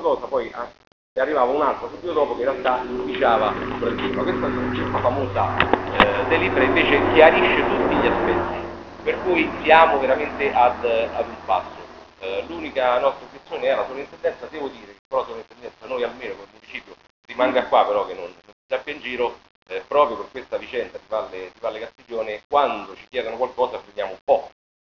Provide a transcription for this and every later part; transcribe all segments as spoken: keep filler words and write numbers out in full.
cosa, poi ah, ne arrivava un'altra subito dopo che in realtà inficiava quella prima. Questa famosa eh, delibera invece chiarisce tutti gli aspetti, per cui siamo veramente ad, ad un passo. Eh, l'unica nostra obiezione è la sovrintendenza. Devo dire che con la sovrintendenza noi almeno come municipio rimanga qua, però che non, non si sappia in giro, eh, proprio per questa vicenda di Valle, di Valle Castiglione, quando ci chiedono qualcosa prendiamo un po',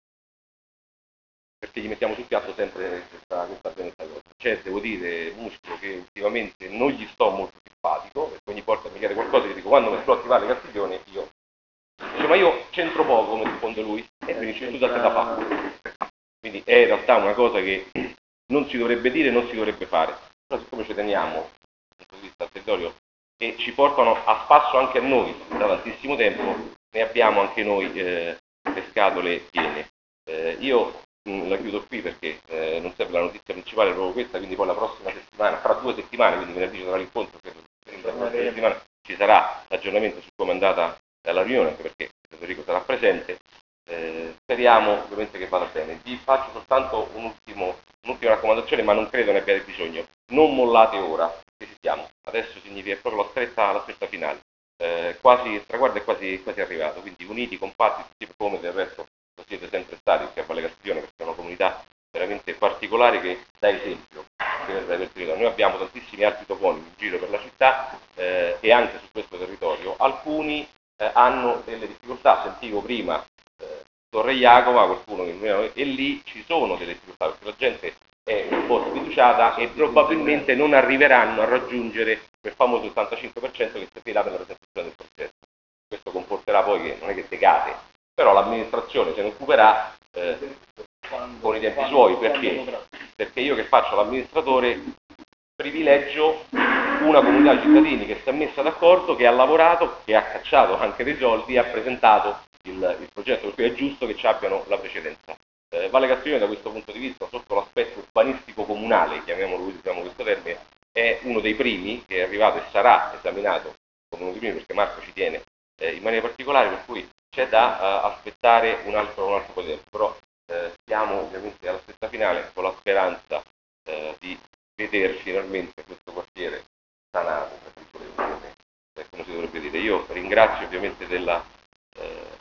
perché gli mettiamo sul piatto sempre questa, questa cosa. C'è, devo dire, Musco, che ultimamente non gli sto molto simpatico, perché ogni volta mi chiede qualcosa e gli dico quando mi sblocchi Valle Castiglione io dice ma io c'entro poco, come risponde lui, e quindi c'è tutta da fare. Quindi è in realtà una cosa che non si dovrebbe dire, non si dovrebbe fare, però siccome ci teniamo dal punto di vista del territorio e ci portano a spasso anche a noi da tantissimo tempo, ne abbiamo anche noi eh, le scatole piene. Eh, io mh, la chiudo qui perché eh, non serve la notizia principale, è proprio questa, quindi poi la prossima settimana, fra due settimane, quindi venerdì ci sarà l'incontro, per la prossima settimana ci sarà l'aggiornamento su come è andata la riunione, anche perché Federico sarà presente. Eh, speriamo ovviamente che vada bene. Vi faccio soltanto un ultimo, un'ultima raccomandazione, ma non credo ne abbiate bisogno. Non mollate ora, che ci siamo. Adesso significa proprio la stretta, la stretta finale. Eh, quasi, il traguardo è quasi, quasi arrivato, quindi uniti, compatti, tutti come del resto lo siete sempre stati, che a Valle Castiglione, perché è una comunità veramente particolare che dà esempio per, per il territorio. Noi abbiamo tantissimi altri toponimi in giro per la città eh, e anche su questo territorio. Alcuni eh, hanno delle difficoltà, sentivo prima eh, Torre Iacova, qualcuno che e lì ci sono delle difficoltà perché la gente è un po' sfiduciata e probabilmente non arriveranno a raggiungere quel famoso ottantacinque per cento che servirà per la presentazione del progetto. Questo comporterà poi che non è che tegate, però l'amministrazione se ne occuperà eh, con i tempi suoi. Perché? Perché io che faccio l'amministratore privilegio una comunità di cittadini che si è messa d'accordo, che ha lavorato, che ha cacciato anche dei soldi e ha presentato il, il progetto, per cui è giusto che ci abbiano la precedenza. Eh, Valle Castiglione da questo punto di vista, sotto l'aspetto urbanistico comunale, chiamiamolo, usiamo questo termine, è uno dei primi che è arrivato e sarà esaminato come uno dei primi perché Marco ci tiene eh, in maniera particolare, per cui c'è da uh, aspettare un altro, un altro po' di tempo, però eh, siamo ovviamente alla stretta finale con la speranza eh, di vedere finalmente questo quartiere sanato, come, come si dovrebbe dire. Io ringrazio ovviamente della eh,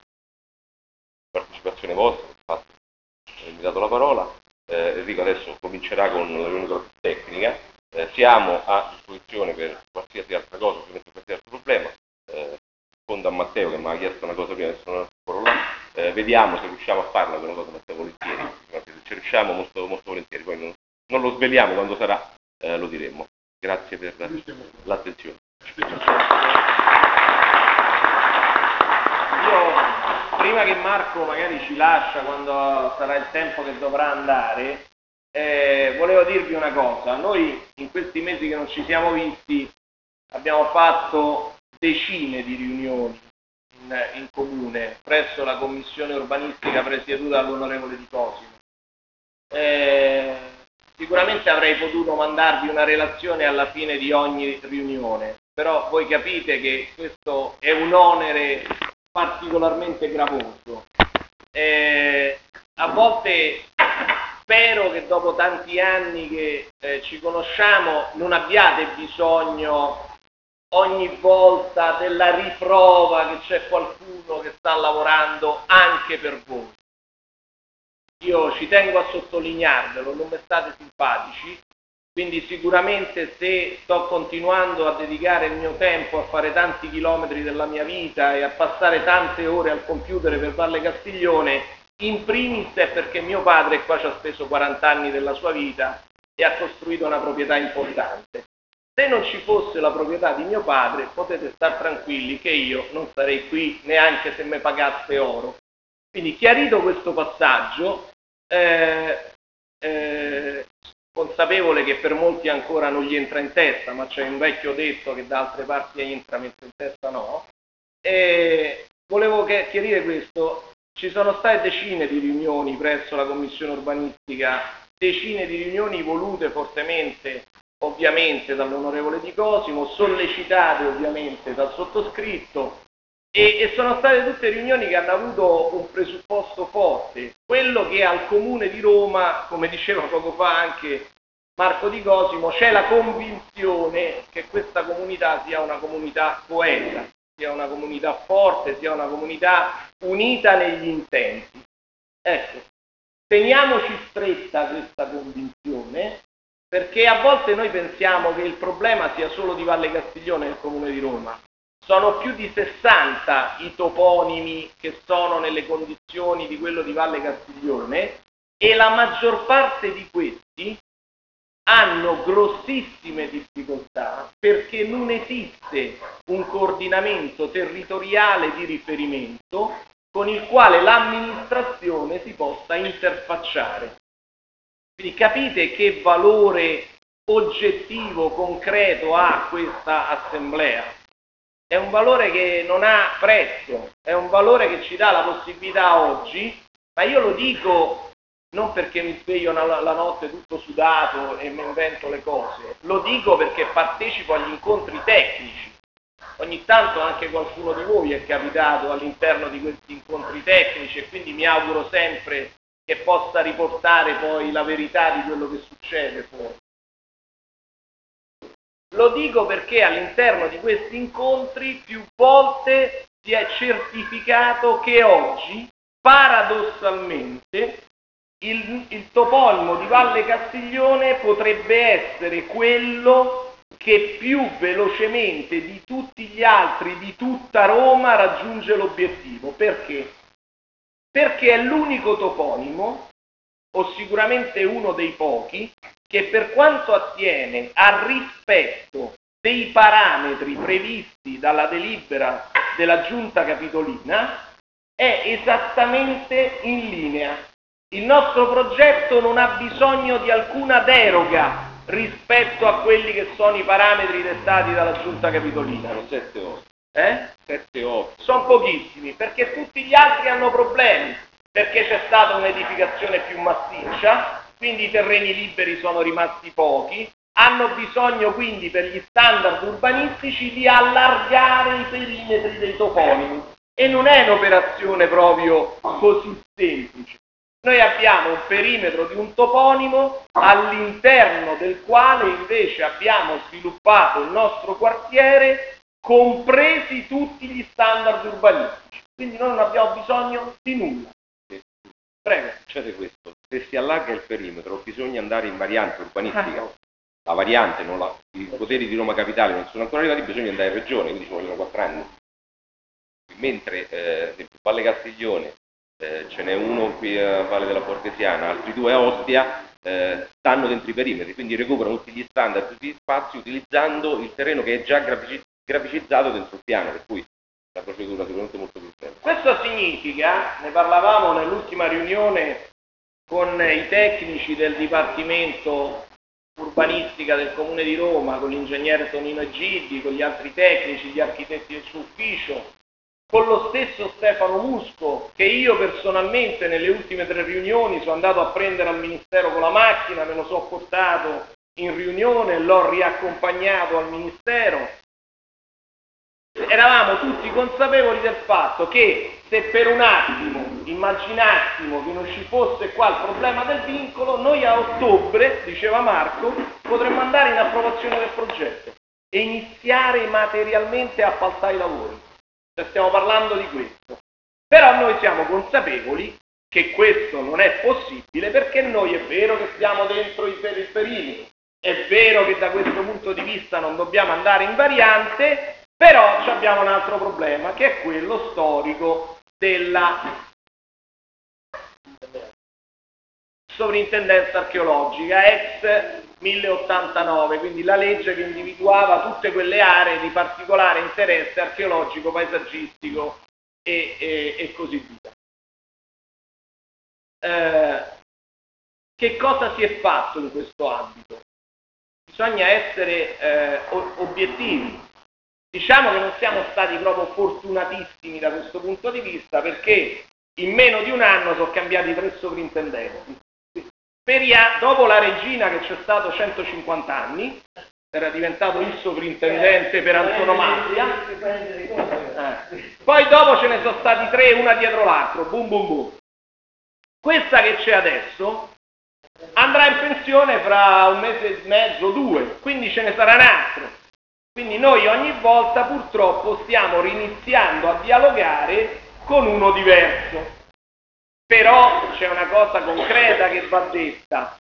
partecipazione vostra, infatti mi dato la parola. Eh, Enrico adesso comincerà con la riunione tecnica, eh, siamo a disposizione per qualsiasi altra cosa, ovviamente qualsiasi altro problema. Eh, rispondo a Matteo che mi ha chiesto una cosa prima, adesso non ancora là. Eh, vediamo se riusciamo a farla, per una cosa Matteo volentieri, se ci riusciamo molto, molto volentieri, poi non, non lo sveliamo, quando sarà eh, lo diremo. Grazie per l'attenzione. Io, prima che Marco magari ci lascia quando sarà il tempo che dovrà andare, eh, volevo dirvi una cosa. Noi in questi mesi che non ci siamo visti abbiamo fatto decine di riunioni in, in comune presso la commissione urbanistica presieduta dall'onorevole Di Cosimo. Eh, sicuramente avrei potuto mandarvi una relazione alla fine di ogni riunione, però voi capite che questo è un onere particolarmente gravoso. Eh, a volte spero che dopo tanti anni che eh, ci conosciamo non abbiate bisogno ogni volta della riprova che c'è qualcuno che sta lavorando anche per voi. Io ci tengo a sottolinearvelo, non mi state simpatici, quindi sicuramente se sto continuando a dedicare il mio tempo a fare tanti chilometri della mia vita e a passare tante ore al computer per Valle Castiglione, in primis è perché mio padre qua ci ha speso quaranta anni della sua vita e ha costruito una proprietà importante. Se non ci fosse la proprietà di mio padre, potete stare tranquilli che io non sarei qui neanche se mi pagasse oro. Quindi chiarito questo passaggio, eh, eh, consapevole che per molti ancora non gli entra in testa, ma c'è un vecchio detto che da altre parti entra mentre in testa no, e volevo chiarire questo. Ci sono state decine di riunioni presso la commissione urbanistica, decine di riunioni volute fortemente ovviamente dall'onorevole Di Cosimo, sollecitate ovviamente dal sottoscritto, e, e sono state tutte riunioni che hanno avuto un presupposto forte, quello che al Comune di Roma, come diceva poco fa anche Marco Di Cosimo, c'è la convinzione che questa comunità sia una comunità coesa, sia una comunità forte, sia una comunità unita negli intenti. Ecco, teniamoci stretta questa convinzione, perché a volte noi pensiamo che il problema sia solo di Valle Castiglione nel Comune di Roma. Sono più di sessanta i toponimi che sono nelle condizioni di quello di Valle Castiglione e la maggior parte di questi hanno grossissime difficoltà perché non esiste un coordinamento territoriale di riferimento con il quale l'amministrazione si possa interfacciare. Quindi capite che valore oggettivo, concreto ha questa assemblea? È un valore che non ha prezzo, è un valore che ci dà la possibilità oggi, ma io lo dico non perché mi sveglio la, la notte tutto sudato e mi invento le cose, lo dico perché partecipo agli incontri tecnici. Ogni tanto anche qualcuno di voi è capitato all'interno di questi incontri tecnici e quindi mi auguro sempre che possa riportare poi la verità di quello che succede fuori. Lo dico perché all'interno di questi incontri più volte si è certificato che oggi, paradossalmente, il, il toponimo di Valle Castiglione potrebbe essere quello che più velocemente di tutti gli altri di tutta Roma raggiunge l'obiettivo. Perché? Perché è l'unico toponimo, o sicuramente uno dei pochi, che per quanto attiene al rispetto dei parametri previsti dalla delibera della Giunta Capitolina è esattamente in linea. Il nostro progetto non ha bisogno di alcuna deroga rispetto a quelli che sono i parametri dettati dalla Giunta Capitolina. Sono sette otto. Eh? sette otto. Sono pochissimi, perché tutti gli altri hanno problemi, perché c'è stata un'edificazione più massiccia, quindi i terreni liberi sono rimasti pochi, hanno bisogno quindi per gli standard urbanistici di allargare i perimetri dei toponimi e non è un'operazione proprio così semplice. Noi abbiamo un perimetro di un toponimo all'interno del quale invece abbiamo sviluppato il nostro quartiere, compresi tutti gli standard urbanistici, quindi noi non abbiamo bisogno di nulla. Prego. Succede questo, se si allarga il perimetro bisogna andare in variante urbanistica, la variante, non la, i poteri di Roma Capitale non sono ancora arrivati, bisogna andare in regione, quindi ci vogliono quattro anni. Mentre eh, nel Valle Castiglione eh, ce n'è uno qui a Valle della Borghesiana, altri due a Ostia, eh, stanno dentro i perimetri, quindi recuperano tutti gli standard, tutti gli spazi utilizzando il terreno che è già graficizzato dentro il piano, per cui la procedura sicuramente molto più semplice. Questo significa, ne parlavamo nell'ultima riunione con i tecnici del Dipartimento Urbanistica del Comune di Roma, con l'ingegnere Tonino Egidi, con gli altri tecnici, gli architetti del suo ufficio, con lo stesso Stefano Musco, che io personalmente nelle ultime tre riunioni sono andato a prendere al Ministero con la macchina, me lo sono portato in riunione, l'ho riaccompagnato al Ministero. Eravamo tutti consapevoli del fatto che se per un attimo immaginassimo che non ci fosse qua il problema del vincolo, noi a ottobre, diceva Marco, potremmo andare in approvazione del progetto e iniziare materialmente a appaltare i lavori. Cioè stiamo parlando di questo. Però noi siamo consapevoli che questo non è possibile perché noi è vero che stiamo dentro i perimetri, è vero che da questo punto di vista non dobbiamo andare in variante, però abbiamo un altro problema che è quello storico della sovrintendenza archeologica ex mille ottantanove, quindi la legge che individuava tutte quelle aree di particolare interesse archeologico, paesaggistico e, e, e così via. Eh, che cosa si è fatto in questo ambito? Bisogna essere eh, obiettivi. Diciamo che non siamo stati proprio fortunatissimi da questo punto di vista perché in meno di un anno sono cambiati tre sovrintendenti. Per, dopo la regina che c'è stato centocinquanta anni, era diventato il sovrintendente per antonomasia, eh. Poi dopo ce ne sono stati tre una dietro l'altro, boom boom boom. Questa che c'è adesso andrà in pensione fra un mese e mezzo, due, quindi ce ne sarà un altro. Quindi noi ogni volta purtroppo stiamo riniziando a dialogare con uno diverso. Però c'è una cosa concreta che va detta.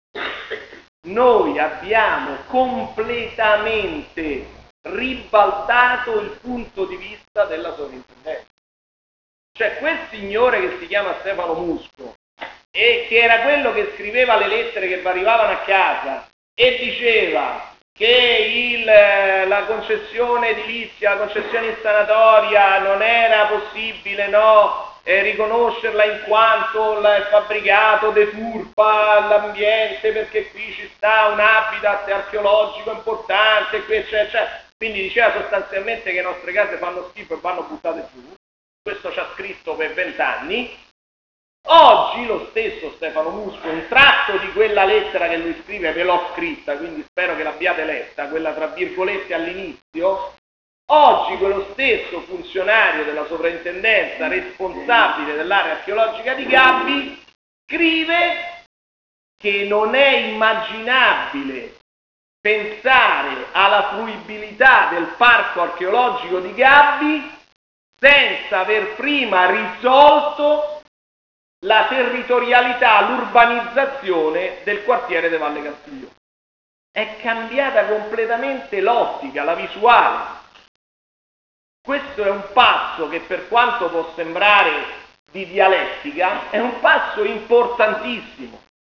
Noi abbiamo completamente ribaltato il punto di vista della sovrintendenza. Cioè quel signore che si chiama Stefano Musco e che era quello che scriveva le lettere che arrivavano a casa e diceva che il, la concessione edilizia, la concessione in sanatoria non era possibile, no, eh, riconoscerla in quanto il fabbricato deturpa l'ambiente perché qui ci sta un habitat archeologico importante, qui, cioè, cioè. Quindi diceva sostanzialmente che le nostre case fanno schifo e vanno buttate giù. Questo ci ha scritto per vent'anni. Oggi lo stesso Stefano Musco, un tratto di quella lettera che lui scrive, ve l'ho scritta, quindi spero che l'abbiate letta, quella tra virgolette all'inizio, oggi quello stesso funzionario della sovrintendenza responsabile dell'area archeologica di Gabbi scrive che non è immaginabile pensare alla fruibilità del parco archeologico di Gabbi senza aver prima risolto la territorialità, l'urbanizzazione del quartiere de Valle Castiglione. È cambiata completamente l'ottica, la visuale. Questo è un passo che, per quanto può sembrare di dialettica, è un passo importantissimo,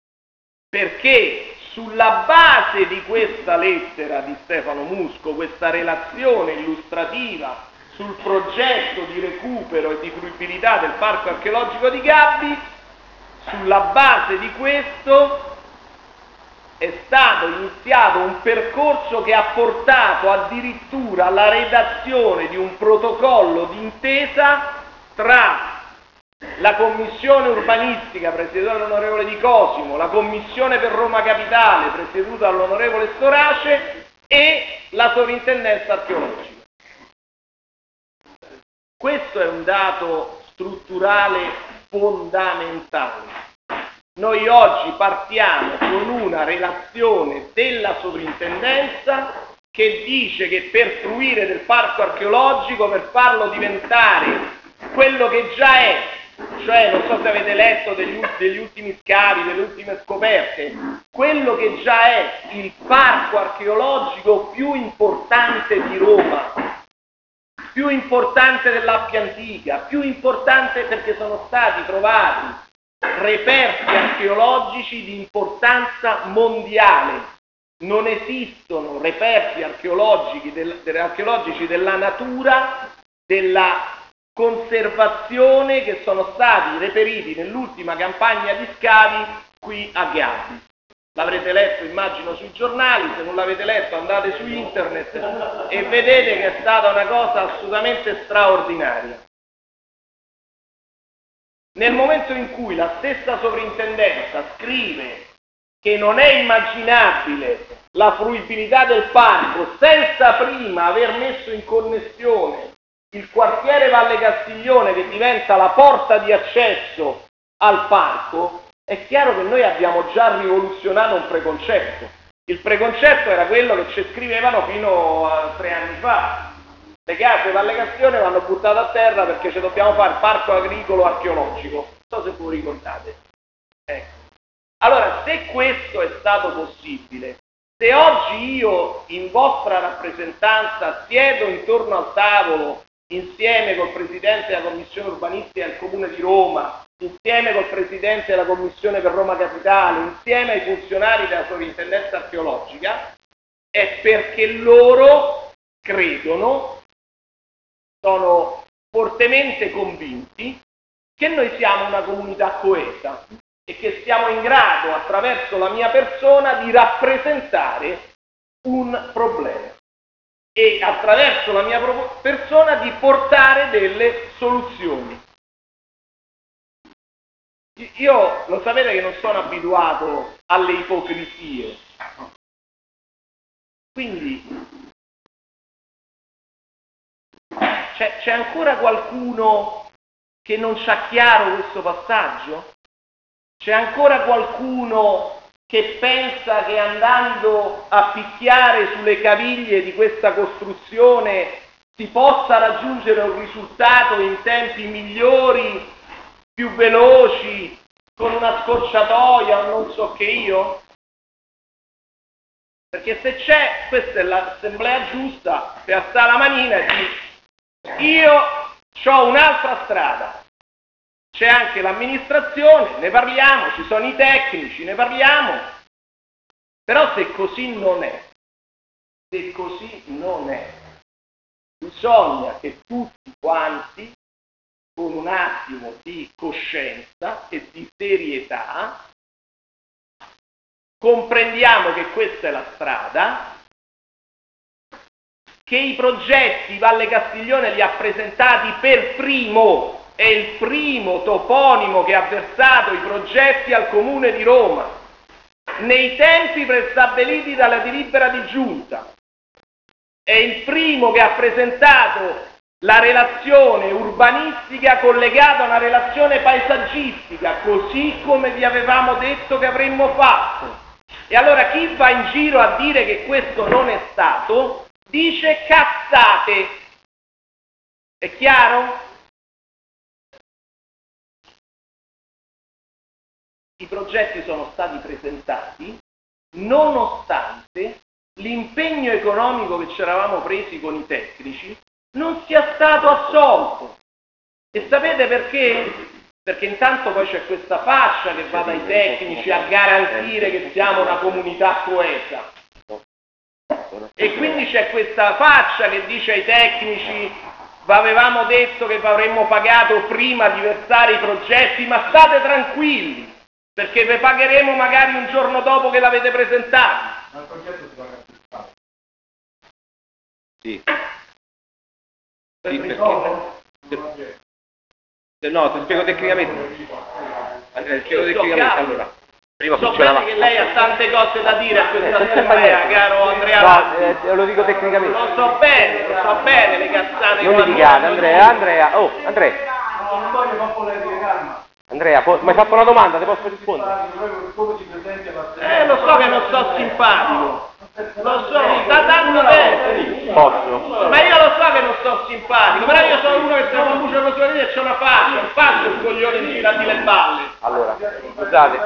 perché sulla base di questa lettera di Stefano Musco, questa relazione illustrativa sul progetto di recupero e di fruibilità del parco archeologico di Gabbi, sulla base di questo è stato iniziato un percorso che ha portato addirittura alla redazione di un protocollo d'intesa tra la commissione urbanistica presieduta dall'onorevole Di Cosimo, la commissione per Roma Capitale presieduta dall'onorevole Storace e la sovrintendenza archeologica. Questo è un dato strutturale fondamentale. Noi oggi partiamo con una relazione della sovrintendenza che dice che per fruire del parco archeologico, per farlo diventare quello che già è, cioè non so se avete letto degli, degli ultimi scavi, delle ultime scoperte, quello che già è il parco archeologico più importante di Roma, più importante dell'Appia Antica, più importante perché sono stati trovati reperti archeologici di importanza mondiale. Non esistono reperti archeologici, del, archeologici della natura, della conservazione che sono stati reperiti nell'ultima campagna di scavi qui a Gabbi. L'avrete letto, immagino, sui giornali. Se non l'avete letto andate su internet e vedete che è stata una cosa assolutamente straordinaria. Nel momento in cui la stessa sovrintendenza scrive che non è immaginabile la fruibilità del parco senza prima aver messo in connessione il quartiere Valle Castiglione, che diventa la porta di accesso al parco, è chiaro che noi abbiamo già rivoluzionato un preconcetto. Il preconcetto era quello che ci scrivevano fino a tre anni fa. Le case Valle Castiglione vanno buttate a terra perché ci dobbiamo fare il parco agricolo archeologico. Non so se voi ricordate. Ecco. Allora, se questo è stato possibile, se oggi io in vostra rappresentanza siedo intorno al tavolo insieme col Presidente della Commissione Urbanistica del Comune di Roma, insieme col Presidente della Commissione per Roma Capitale, insieme ai funzionari della Sovrintendenza Archeologica, è perché loro credono, sono fortemente convinti che noi siamo una comunità coesa e che siamo in grado, attraverso la mia persona, di rappresentare un problema e attraverso la mia persona di portare delle soluzioni. Io lo sapete che non sono abituato alle ipocrisie, quindi c'è, c'è ancora qualcuno che non c'ha chiaro questo passaggio? C'è ancora qualcuno che pensa che andando a picchiare sulle caviglie di questa costruzione si possa raggiungere un risultato in tempi migliori, più veloci, con una scorciatoia o non so che io? Perché se c'è, questa è l'assemblea giusta per alzare la manina e dire io ho un'altra strada, c'è anche l'amministrazione, ne parliamo, ci sono i tecnici, ne parliamo, però se così non è, se così non è, bisogna che tutti quanti, con un attimo di coscienza e di serietà, comprendiamo che questa è la strada, che i progetti Valle Castiglione li ha presentati per primo, è il primo toponimo che ha versato i progetti al Comune di Roma, nei tempi prestabiliti dalla delibera di giunta, è il primo che ha presentato la relazione urbanistica collegata a una relazione paesaggistica, così come vi avevamo detto che avremmo fatto. E allora chi va in giro a dire che questo non è stato, dice cazzate. È chiaro? I progetti sono stati presentati nonostante l'impegno economico che ci eravamo presi con i tecnici non sia stato assolto. E sapete perché? Perché intanto poi c'è questa fascia che va dai tecnici a garantire che siamo una comunità coesa. E quindi c'è questa faccia che dice ai tecnici: vi avevamo detto che vi avremmo pagato prima di versare i progetti, ma state tranquilli, perché vi pagheremo magari un giorno dopo che l'avete presentato. Ma il progetto si paga più tardi. Sì. Sì, perché... No, ti spiego tecnicamente. Andrea, ti spiego tecnicamente. Allora, prima so funzionava... bene che lei ha tante cose da dire a questa assemblea, caro Andrea. No, eh, lo dico tecnicamente. Lo so bene, lo so bene le cazzate. Non litigate, Andrea, Andrea, oh, Andrea. No, non voglio far polemica, calma. Andrea, mi hai fatto una domanda, ti posso rispondere? Come si presenti alla Eh, lo so che non sto simpatico. Lo so, da tanto tempo. Posso? Ma io lo so che non sto simpatico, però io sono uno che se non bucio con sua vita e c'è una faccia, non faccio il coglione di girarti le balle. Allora, scusate.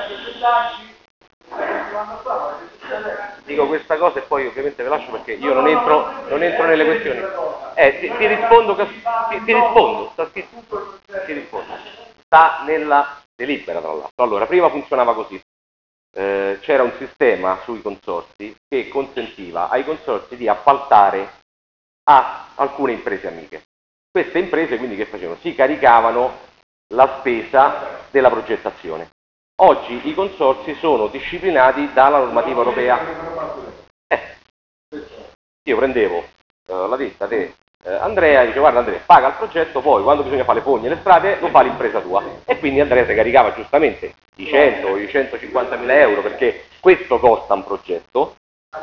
Dico questa cosa e poi ovviamente ve lascio perché io non entro, non entro nelle questioni. Eh, ti, ti rispondo, ti, ti rispondo, sta scritto, ti rispondo. Sta nella delibera tra l'altro. Allora, prima funzionava così. Eh, c'era un sistema sui consorzi che consentiva ai consorzi di appaltare a alcune imprese amiche. Queste imprese quindi che facevano? Si caricavano la spesa della progettazione. Oggi i consorzi sono disciplinati dalla normativa europea. Eh, io prendevo eh, la ditta di eh, Andrea e dice: guarda Andrea, paga il progetto, poi quando bisogna fare le fogne e le strade lo fa l'impresa tua. E quindi Andrea si caricava giustamente i cento o i centocinquantamila euro, perché questo costa un progetto.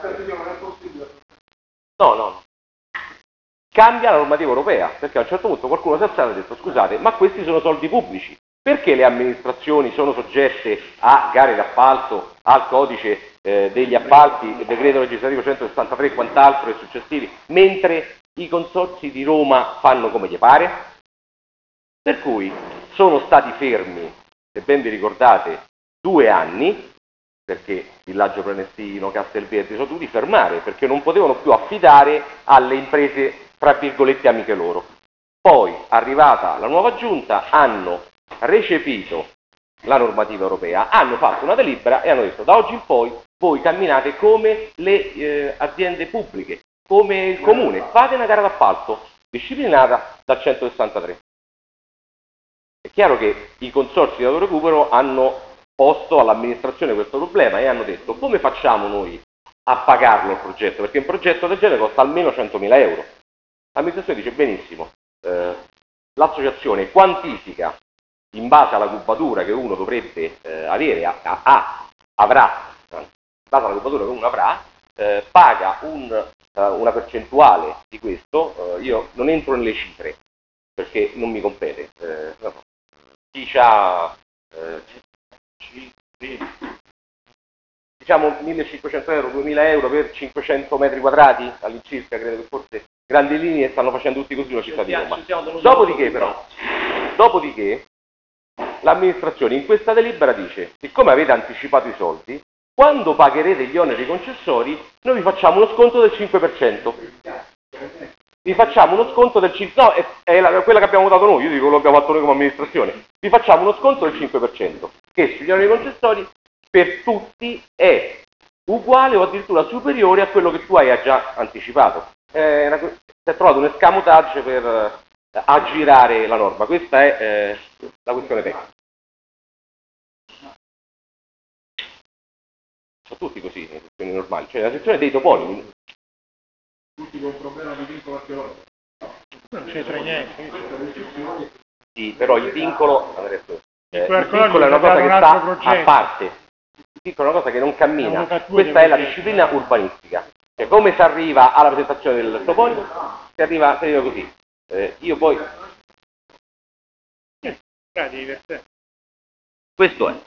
No, no. Cambia la normativa europea, perché a un certo punto qualcuno si è alzato e ha detto: scusate, ma questi sono soldi pubblici, perché le amministrazioni sono soggette a gare d'appalto, al codice eh, degli appalti, il decreto legislativo centosessantatré e quant'altro e successivi, mentre i consorzi di Roma fanno come gli pare? Per cui sono stati fermi, se ben vi ricordate, due anni, perché Villaggio Prenestino, Castelverde sono dovuti fermare, perché non potevano più affidare alle imprese, tra virgolette, amiche loro. Poi, arrivata la nuova giunta, hanno recepito la normativa europea, hanno fatto una delibera e hanno detto: da oggi in poi voi camminate come le eh, aziende pubbliche, come il comune, fate una gara d'appalto disciplinata dal centosessantatré. È chiaro che i consorzi di autorecupero hanno posto all'amministrazione questo problema e hanno detto: come facciamo noi a pagarlo il progetto? Perché un progetto del genere costa almeno centomila euro. L'amministrazione dice: benissimo, eh, l'associazione quantifica in base alla cubatura che uno dovrebbe eh, avere, a, a, a, avrà, in base alla cubatura che uno avrà, eh, paga un, uh, una percentuale di questo. Eh, io non entro nelle cifre perché non mi compete. Eh, no. Chi ha eh, Sì, sì. Diciamo millecinquecento euro, duemila euro per cinquecento metri quadrati all'incirca, credo che forse grandi linee stanno facendo tutti così la città di Roma. Dopodiché però, dopodiché l'amministrazione in questa delibera dice, siccome avete anticipato i soldi, quando pagherete gli oneri concessori noi vi facciamo uno sconto del cinque per cento. Vi facciamo uno sconto del cinque per cento, no, è, è la, quella che abbiamo votato noi, io dico lo abbiamo fatto noi come amministrazione. Vi facciamo uno sconto del cinque per cento, che sugli oneri concessori per tutti è uguale o addirittura superiore a quello che tu hai già anticipato. Eh, una, si è trovato un escamotage per eh, aggirare la norma, questa è eh, la questione tecnica. Sono tutti così, nelle sezioni normali, cioè nella sezione dei toponimi. Tutti con problema di vincolo archeologico. Non c'entra niente. Sì, però il vincolo, adesso, eh, il il vincolo è una cosa che sta a parte, il vincolo è una cosa che non cammina, questa è la disciplina urbanistica, cioè come si arriva alla presentazione del toponimo, si arriva, si arriva così, eh, io poi, questo è,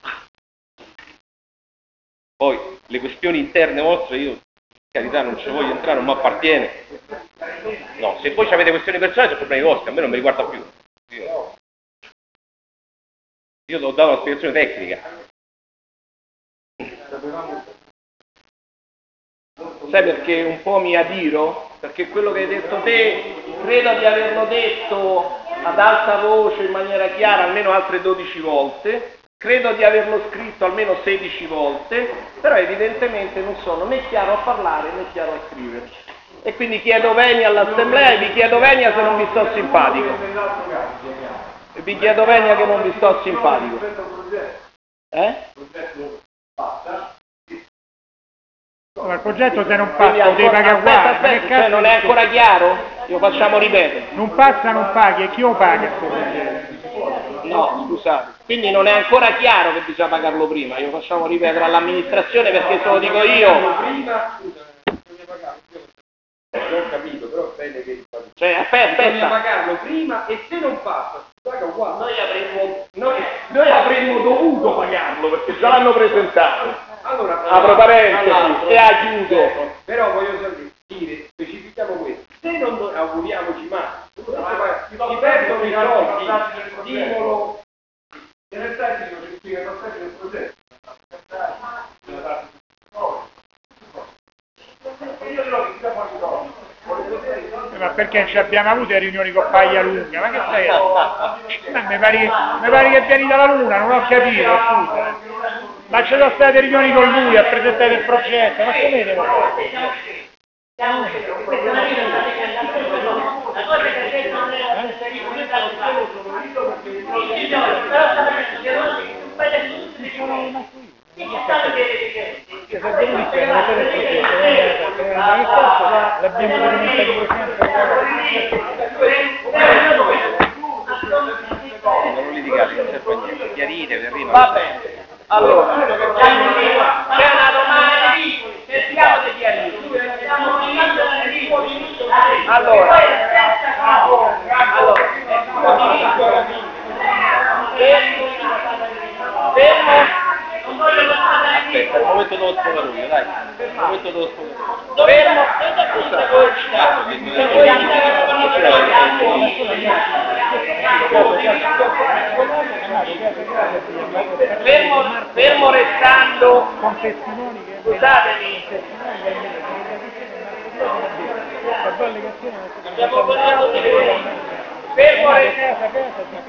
poi le questioni interne vostre io, carità, non ci voglio entrare, non mi appartiene, no, se voi avete questioni personali sono problemi vostri, a me non mi riguarda più. Io, io devo dare una spiegazione tecnica. Sai perché un po' mi adiro? Perché quello che hai detto te credo di averlo detto ad alta voce in maniera chiara almeno altre dodici volte, credo di averlo scritto almeno sedici volte, però evidentemente non sono né chiaro a parlare né chiaro a scrivere. E quindi chiedo venia all'assemblea e vi chiedo venia se non vi sto simpatico. E vi chiedo venia che non vi sto simpatico. Eh? Ma il progetto se non Quindi passa, lo devi ancora, pagare aspetta, uguale. aspetta, cioè non è ancora chiaro? Lo facciamo ripetere. Non passa, non paghi, e chi lo paga questo progetto? No, scusate. Quindi non è ancora chiaro che bisogna pagarlo prima, io facciamo ripetere all'amministrazione perché se lo dico io. Prima, bisogna pagarlo. L'ho capito, però è bene che Cioè, aspetta, bisogna aspetta. pagarlo prima e se non passa, si paga uguale. Noi avremmo, noi, noi avremmo dovuto pagarlo perché già l'hanno presentato. Allora, Apro parentesi e aiuto. Però voglio dire, specifichiamo questo. Se non do- auguriamoci mai, si perdono i soldi, stimolo. In realtà dico che spiega il passaggio del progetto. Io dirò che si fuori i soldi. Eh, Ma perché non ci abbiamo avuto le riunioni con Paglia Lunga? Ma che stai a Ma mi pare, mi pare che vieni dalla Luna, non ho capito, scusa. Ma ci sono state riunioni con lui a presentare il progetto, ma come devo fare? Non litigate, non serve a niente, chiarite, vi arriva. Va bene. Allora, c'è una domanda, cerchiamo di chiarire. Allora, allora, fermo. Aspetta, il momento devo spiegare io, dai. Il momento devo spiegare. Fermo. Fermo, fermo restando, scusatemi, fermo restando,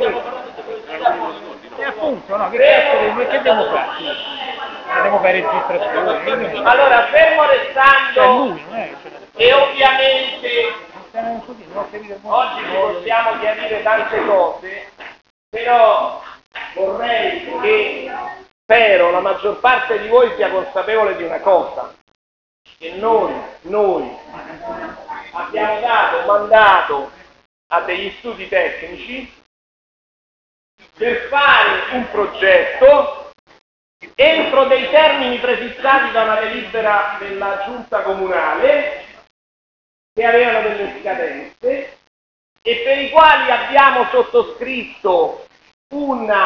E appunto, no, che cazzo devo, che devo fare? Devo fare registrazione. allora fermo Cioè restando lui, non è che ce l'ha. e ovviamente Non ho capito il motivo. oggi possiamo chiarire tante cose, però vorrei che, spero, la maggior parte di voi sia consapevole di una cosa, che noi, noi abbiamo dato mandato a degli studi tecnici per fare un progetto entro dei termini prefissati da una delibera della giunta comunale che avevano delle scadenze e per i quali abbiamo sottoscritto una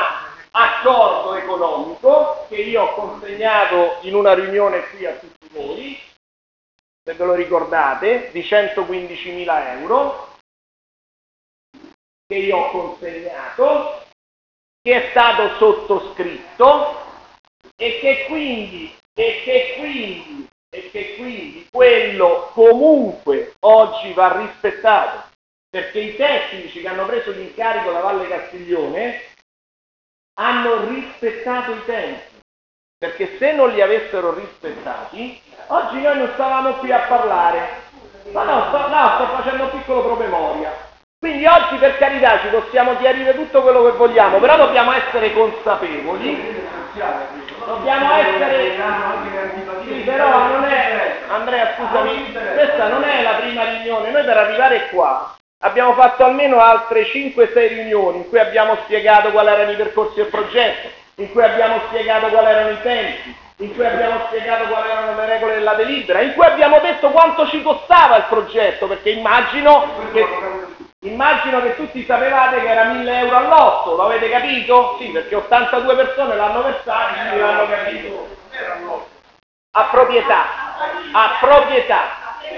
accordo economico che io ho consegnato in una riunione qui a tutti voi, se ve lo ricordate, di centoquindicimila euro, che io ho consegnato, che è stato sottoscritto e che quindi, e che quindi, e che quindi quello comunque oggi va rispettato, perché i tecnici che hanno preso l'incarico da Valle Castiglione hanno rispettato i tempi, perché se non li avessero rispettati, oggi noi non stavamo qui a parlare. Ma no, sto, no, sto facendo un piccolo promemoria. Quindi oggi, per carità, ci possiamo chiarire tutto quello che vogliamo, però dobbiamo essere consapevoli, dobbiamo essere... Sì, però non è... Andrea, scusami, questa non è la prima riunione, noi per arrivare qua abbiamo fatto almeno altre cinque sei riunioni in cui abbiamo spiegato quali erano i percorsi del progetto, in cui abbiamo spiegato quali erano i tempi, in cui abbiamo spiegato quali erano le regole della delibera, in cui abbiamo detto quanto ci costava il progetto, perché immagino che, immagino che tutti sapevate che era mille euro all'otto, lo avete capito? Sì, perché ottantadue persone l'hanno versato, quindi l'hanno capito. A proprietà, a proprietà.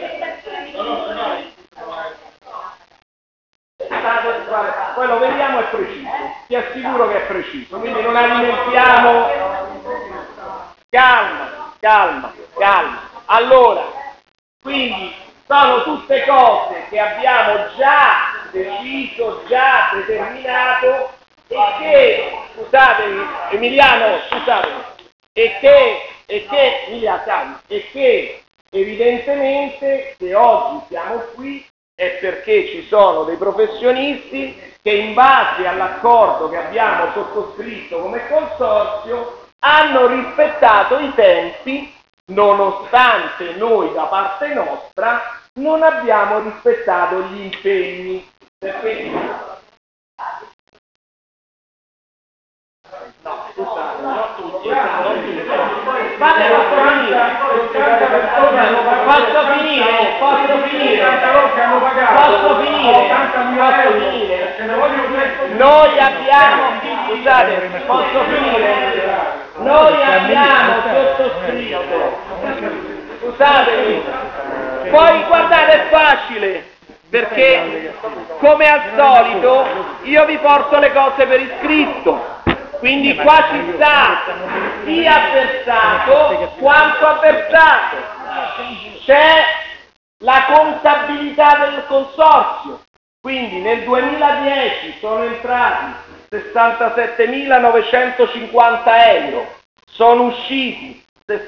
Poi lo vediamo, è preciso, ti assicuro che è preciso, quindi non alimentiamo, calma, calma, calma. Allora, quindi sono tutte cose che abbiamo già deciso, già determinato e che, scusatemi, Emiliano, scusatemi, e che, e che, Emilia, calma, e che evidentemente se oggi siamo qui è perché ci sono dei professionisti che in base all'accordo che abbiamo sottoscritto come consorzio hanno rispettato i tempi, nonostante noi da parte nostra non abbiamo rispettato gli impegni. Perché... No, scusate, non tutti, non tutti. Vale, posso finire? Posso finire? Posso finire? Posso finire? Posso finire? Noi abbiamo, scusate, posso finire? Noi abbiamo sottoscritto, scusatemi, poi guardate è facile, perché come al solito io vi porto le cose per iscritto. Quindi qua ci sta chi ha versato, quanto ha versato. C'è la contabilità del consorzio. Quindi nel duemiladieci sono entrati sessantasettemilanovecentoscinquanta euro, sono usciti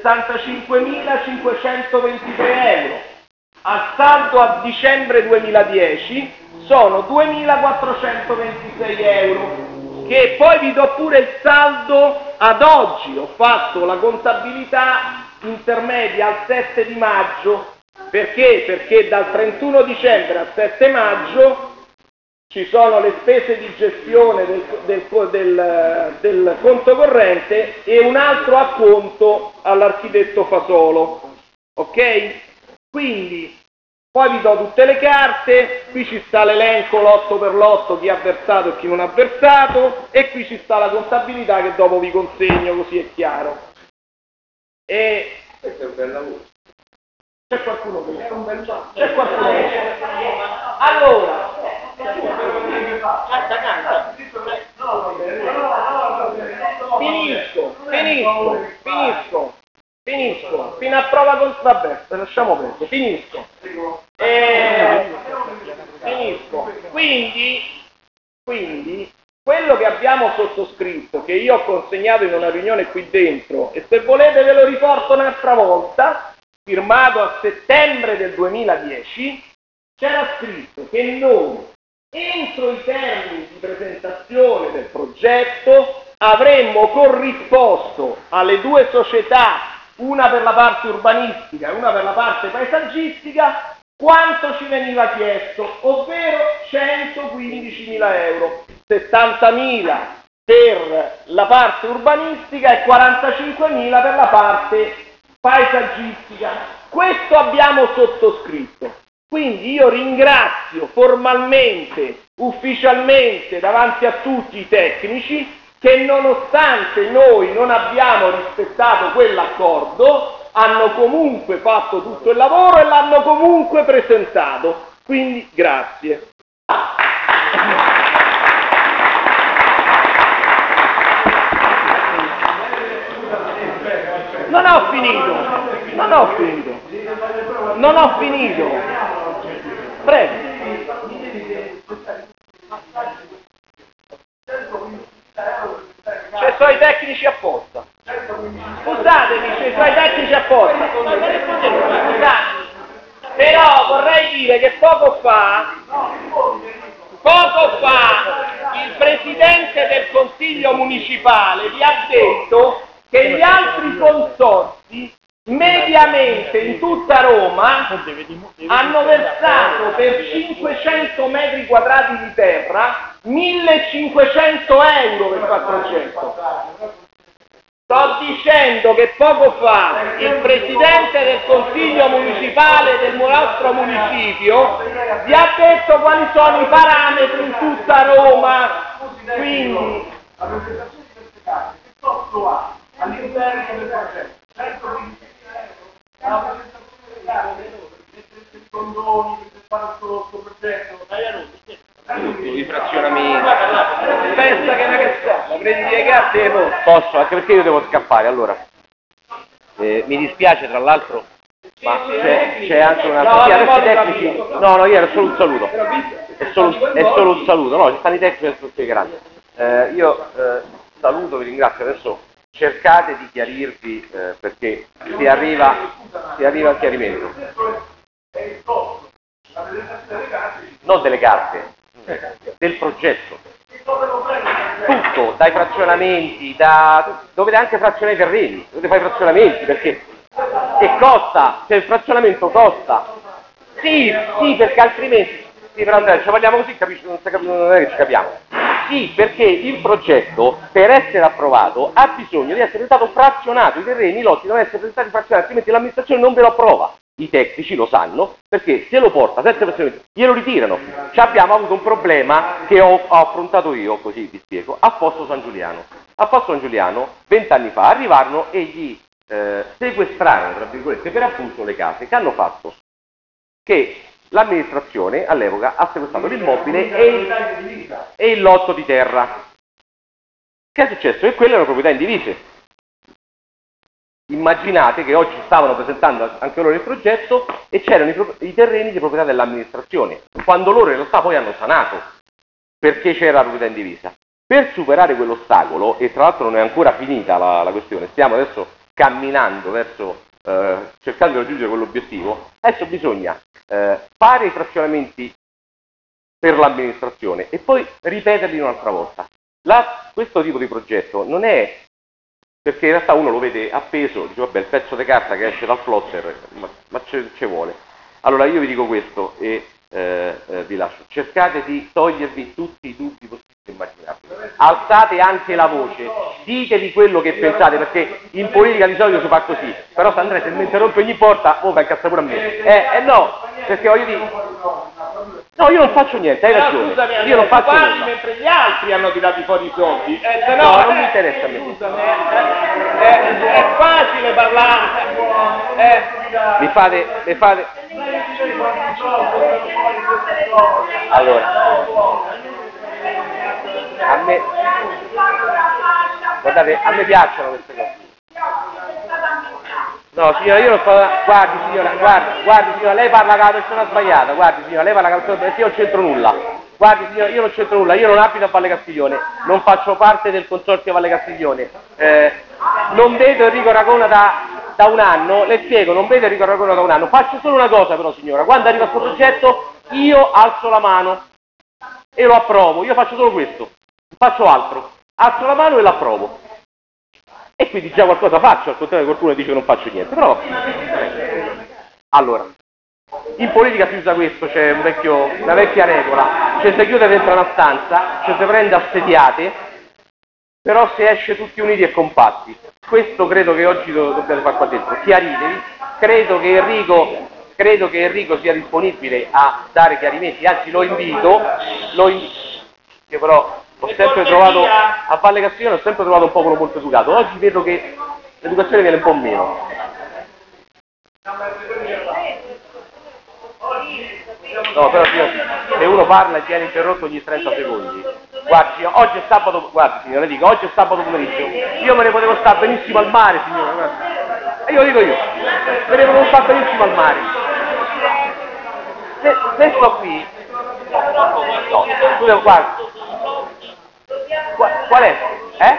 sessantacinquemilacinquecentoventitré euro. Al saldo a dicembre duemiladieci sono duemilaquattrocentoventisei euro. Che poi vi do pure il saldo ad oggi, ho fatto la contabilità intermedia al sette di maggio, perché? Perché dal trentuno dicembre al sette maggio ci sono le spese di gestione del, del, del, del conto corrente e un altro acconto all'architetto Fasolo, ok? Quindi poi vi do tutte le carte, qui ci sta l'elenco l'otto per l'otto, chi ha versato e chi non ha versato, e qui ci sta la contabilità che dopo vi consegno, così è chiaro. E... questo è un bel lavoro. C'è qualcuno che... C'è qualcuno che... Allora... Finisco, finisco, finisco. Finisco, fino a prova con... vabbè, lasciamo perdere, finisco. Eh, finisco. Quindi, quindi, quello che abbiamo sottoscritto, che io ho consegnato in una riunione qui dentro, e se volete ve lo riporto un'altra volta, firmato a settembre del duemiladieci, c'era scritto che noi, entro i termini di presentazione del progetto, avremmo corrisposto alle due società, una per la parte urbanistica e una per la parte paesaggistica, quanto ci veniva chiesto, ovvero centoquindicimila euro, settantamila per la parte urbanistica e quarantacinquemila per la parte paesaggistica. Questo abbiamo sottoscritto. Quindi io ringrazio formalmente, ufficialmente, davanti a tutti i tecnici, che nonostante noi non abbiamo rispettato quell'accordo, hanno comunque fatto tutto il lavoro e l'hanno comunque presentato. Quindi grazie. Non ho finito, non ho finito, non ho finito. Prego. Ci sono i tecnici apposta. Scusatemi, ci sono i tecnici apposta. Scusatemi. Però vorrei dire che poco fa, poco fa il Presidente del Consiglio Municipale vi ha detto che gli altri consorzi mediamente in tutta Roma hanno versato per cinquecento metri quadrati di terra millecinquecento euro per fare progetto. Sto dicendo che poco fa il Presidente del Consiglio Municipale del nostro municipio vi ha detto quali sono i parametri in tutta Roma. Quindi all'interno del progetto centoquindici euro la presentazione dei condoni per fare questo progetto i frazionamenti. pensa che è una cazzata, prendi le carte e poi. Posso, anche perché io devo scappare. Allora, eh, mi dispiace tra l'altro, ma c'è, c'è anche una... No, sì, no, adesso i no, tecnici... No, no, io era solo un saluto. È solo, è solo un saluto. No, ci stanno i tecnici e tutti grandi. Eh, io eh, saluto, vi ringrazio. Adesso cercate di chiarirvi eh, perché si arriva, si arriva al chiarimento. Non delle carte, del progetto. Tutto, dai frazionamenti, da... dovete anche frazionare i terreni, dovete fare i frazionamenti perché che costa, se il frazionamento costa. Sì, sì, perché altrimenti, sì, per Andrea, ci parliamo così, capisci, non, non è che ci capiamo. Sì, perché il progetto, per essere approvato, ha bisogno di essere stato frazionato, i terreni, i lotti devono essere presentati frazionati, altrimenti l'amministrazione non ve lo approva. I tecnici lo sanno, perché se lo porta senza frazionamento, glielo ritirano. Ci abbiamo avuto un problema che ho, ho affrontato io, così vi spiego, a Fosso San Giuliano. A Fosso San Giuliano, vent'anni fa, arrivarono e gli eh, sequestrarono, tra virgolette, per appunto le case, che hanno fatto che l'amministrazione all'epoca ha sequestrato l'immobile e il, e il lotto di terra. Che è successo? Che quelle erano proprietà indivise. Immaginate che oggi stavano presentando anche loro il progetto e c'erano i, i terreni di proprietà dell'amministrazione, quando loro in realtà poi hanno sanato, perché c'era la proprietà indivisa. Per superare quell'ostacolo, e tra l'altro non è ancora finita la, la questione, stiamo adesso camminando verso, eh, cercando di raggiungere quell'obiettivo, adesso bisogna eh, fare i frazionamenti per l'amministrazione e poi ripeterli un'altra volta. La, questo tipo di progetto non è, perché in realtà uno lo vede appeso, dice vabbè il pezzo di carta che esce dal plotter, ma, ma ci vuole. Allora io vi dico questo e eh, eh, vi lascio, cercate di togliervi tutti i dubbi possibili e immaginabili, alzate anche la voce, ditevi quello che pensate, perché in politica di solito si fa così, però se Andrea se mi interrompe ogni volta, oh va incazzare pure a me, eh, eh no, perché voglio dire... No, io non faccio niente, hai Però, ragione. Scusami, io non faccio parli nulla. mentre gli altri hanno tirato fuori i soldi. Eh, se no, No, eh, non mi interessa a me. Scusami, eh, eh, è facile parlare. Eh. Mi fate, mi fate... Allora, a me... Guardate, a me piacciono queste cose. No signora, io non sto... Guardi signora, guardi, guardi signora, lei parla con la persona sbagliata, guardi signora, lei parla con la persona sbagliata, io non c'entro nulla. Guardi signora, io non c'entro nulla, io non abito a Valle Castiglione, non faccio parte del consorzio Valle Castiglione. Eh, non vedo Enrico Ragona da, da un anno, le spiego, non vedo Enrico Ragona da un anno. Faccio solo una cosa però signora, quando arriva questo progetto io alzo la mano e lo approvo, io faccio solo questo, non faccio altro, alzo la mano e l'approvo. E quindi già qualcosa faccio, al contrario di qualcuno che dice che non faccio niente, però... Allora, in politica si usa questo, c'è un vecchio, una vecchia regola, cioè si chiude dentro una stanza, cioè si prende assediate, però si esce tutti uniti e compatti. Questo credo che oggi do, dobbiate fare qua dentro, chiaritevi, credo che Enrico, credo che Enrico sia disponibile a dare chiarimenti, anzi lo invito, lo invito, io però... ho sempre trovato, a Valle Castiglione ho sempre trovato un popolo molto educato, oggi vedo che l'educazione viene un po' meno. No, però se uno parla e viene interrotto ogni trenta secondi, guardi, oggi è sabato, guardi signore, dico, oggi è sabato pomeriggio, io me ne potevo stare benissimo al mare, signore, guarda. E io dico io, me ne potevo stare benissimo al mare. Se, se sto qui, no, scusa, guarda, qual, qual è? Eh?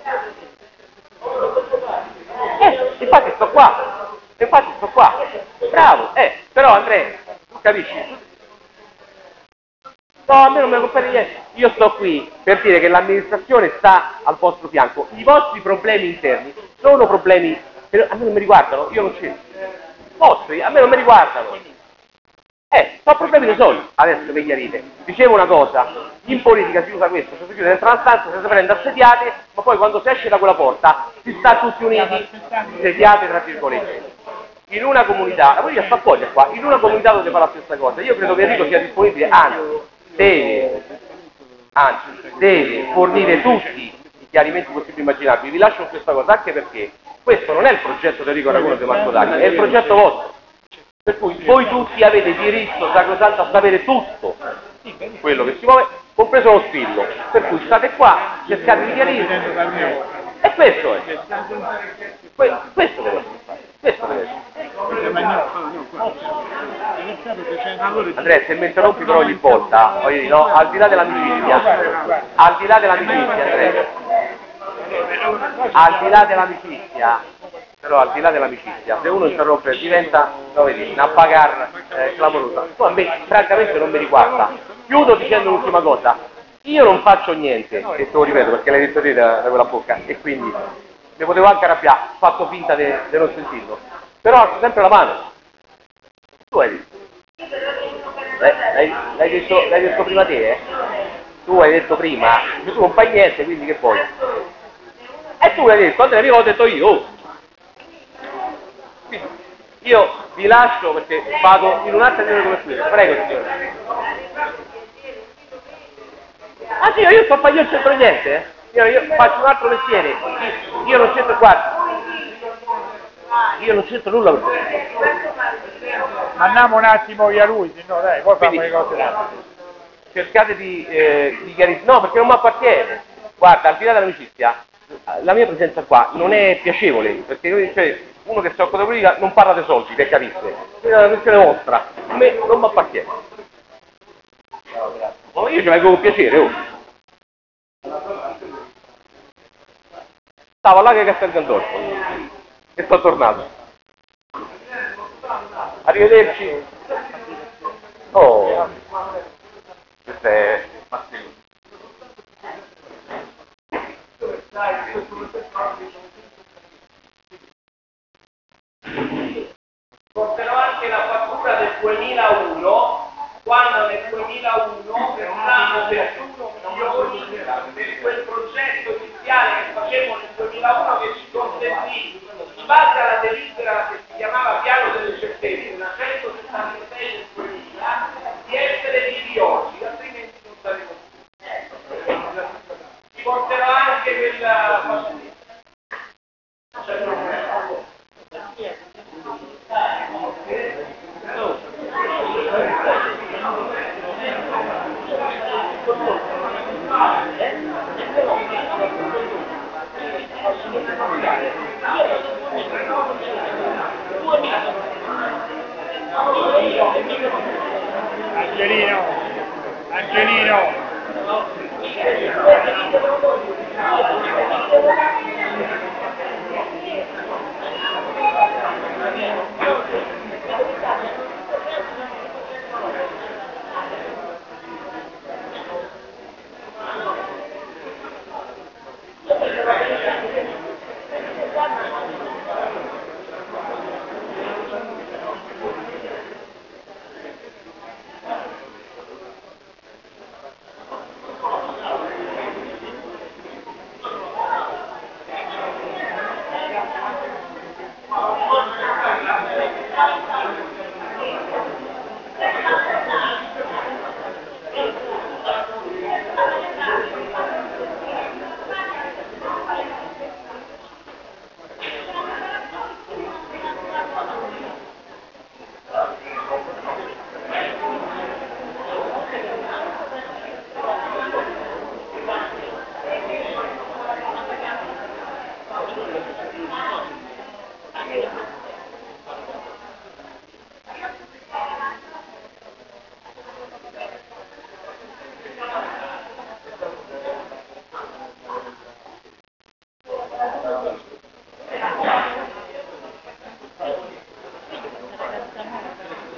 Eh, infatti sto qua, infatti sto qua, bravo, eh, però Andrea, tu capisci? No, a me non me ne compete niente, io sto qui per dire che l'amministrazione sta al vostro fianco, i vostri problemi interni sono problemi che a me non mi riguardano, io non c'entro, vostri, a me non mi riguardano, eh, sono problemi risolti, adesso vi chiarite, dicevo una cosa, in politica si usa questo, cioè si chiude dentro una stanza, si prende assediate, ma poi quando si esce da quella porta si sta tutti uniti, sediate tra virgolette. In una comunità, la politica sta fuori qua, in una comunità dove fa la stessa cosa, io credo che Enrico sia disponibile, anzi, deve, anzi, deve fornire tutti i chiarimenti possibili e immaginabili. Vi lascio questa cosa, anche perché questo non è il progetto di Enrico Aragones e Marco Daghi, è il progetto vostro. Per cui voi tutti avete diritto sacrosanto a sapere tutto quello che si muove, compreso lo spillo. Per cui state qua, cercate di chiarire. E questo è. Que questo deve essere. Questo deve essere. Andrea, se mi interrompi però ogni volta, voglio dire, no? Al di là dell'amicizia, al di là dell'amicizia, Andrea, al di là dell'amicizia, però al di là dell'amicizia, se uno interrompe diventa, come dici, una bagarre eh, clamorosa. Tu a me francamente non mi riguarda. Chiudo dicendo l'ultima cosa, io non faccio niente, e te lo ripeto perché l'hai detto te da, da quella bocca, e quindi mi potevo anche arrabbiare, ho fatto finta di non sentirlo, però alzo sempre la mano. Tu hai detto, l'hai detto, detto prima te, eh? Tu hai detto prima, tu non fai niente, quindi che vuoi? E tu l'hai detto, Andrea, io l'ho detto io. Oh. Io vi lascio perché vado in un'altra riunione come qui. Prego, signore. Ah sì, io sto facendo, io non c'entro niente, eh? Io, io faccio un altro mestiere. Io, io non c'entro, guarda. Io non c'entro nulla per questo. Mandiamo un attimo via lui, se no dai, poi fanno le cose là. Cercate di, eh, di chiarire. No, perché non mi appartiene. Guarda, al di là dell'amicizia, la mia presenza qua non è piacevole, perché cioè, uno che si occupa di politica non parla dei soldi, per capisse. È una questione vostra, a me non mi appartiene. Oh, io ci vengo con piacere, oh. Stavo là che Castel Gandolfo e sto tornato. Arrivederci. Oh, questo è porterò anche la fattura del duemilauno, quando nel duemilauno versavo ventuno milioni per quel progetto iniziale che facevamo nel duemilauno, che ci consentì, in base alla delibera che si chiamava piano delle certezze, la centosettantasei del duemila, di essere vivi oggi, altrimenti non saremo più. Ti porterò anche quella fattura. Angelino, Angelino.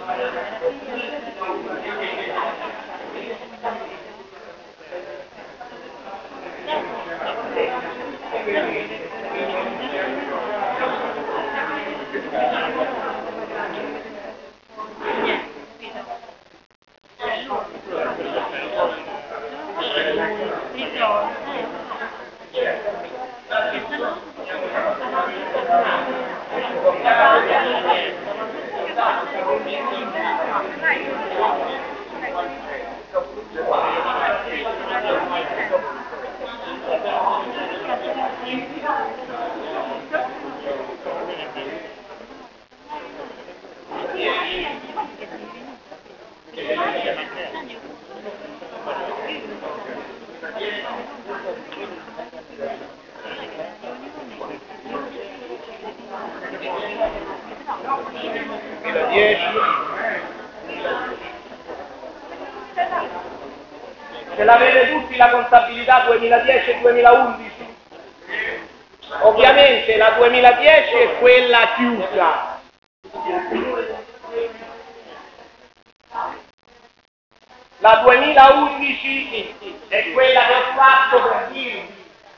Ce l'avete tutti la contabilità duemiladieci e duemilaundici? Ovviamente la duemiladieci è quella chiusa. La duemilaundici è quella che ho fatto per dirvi.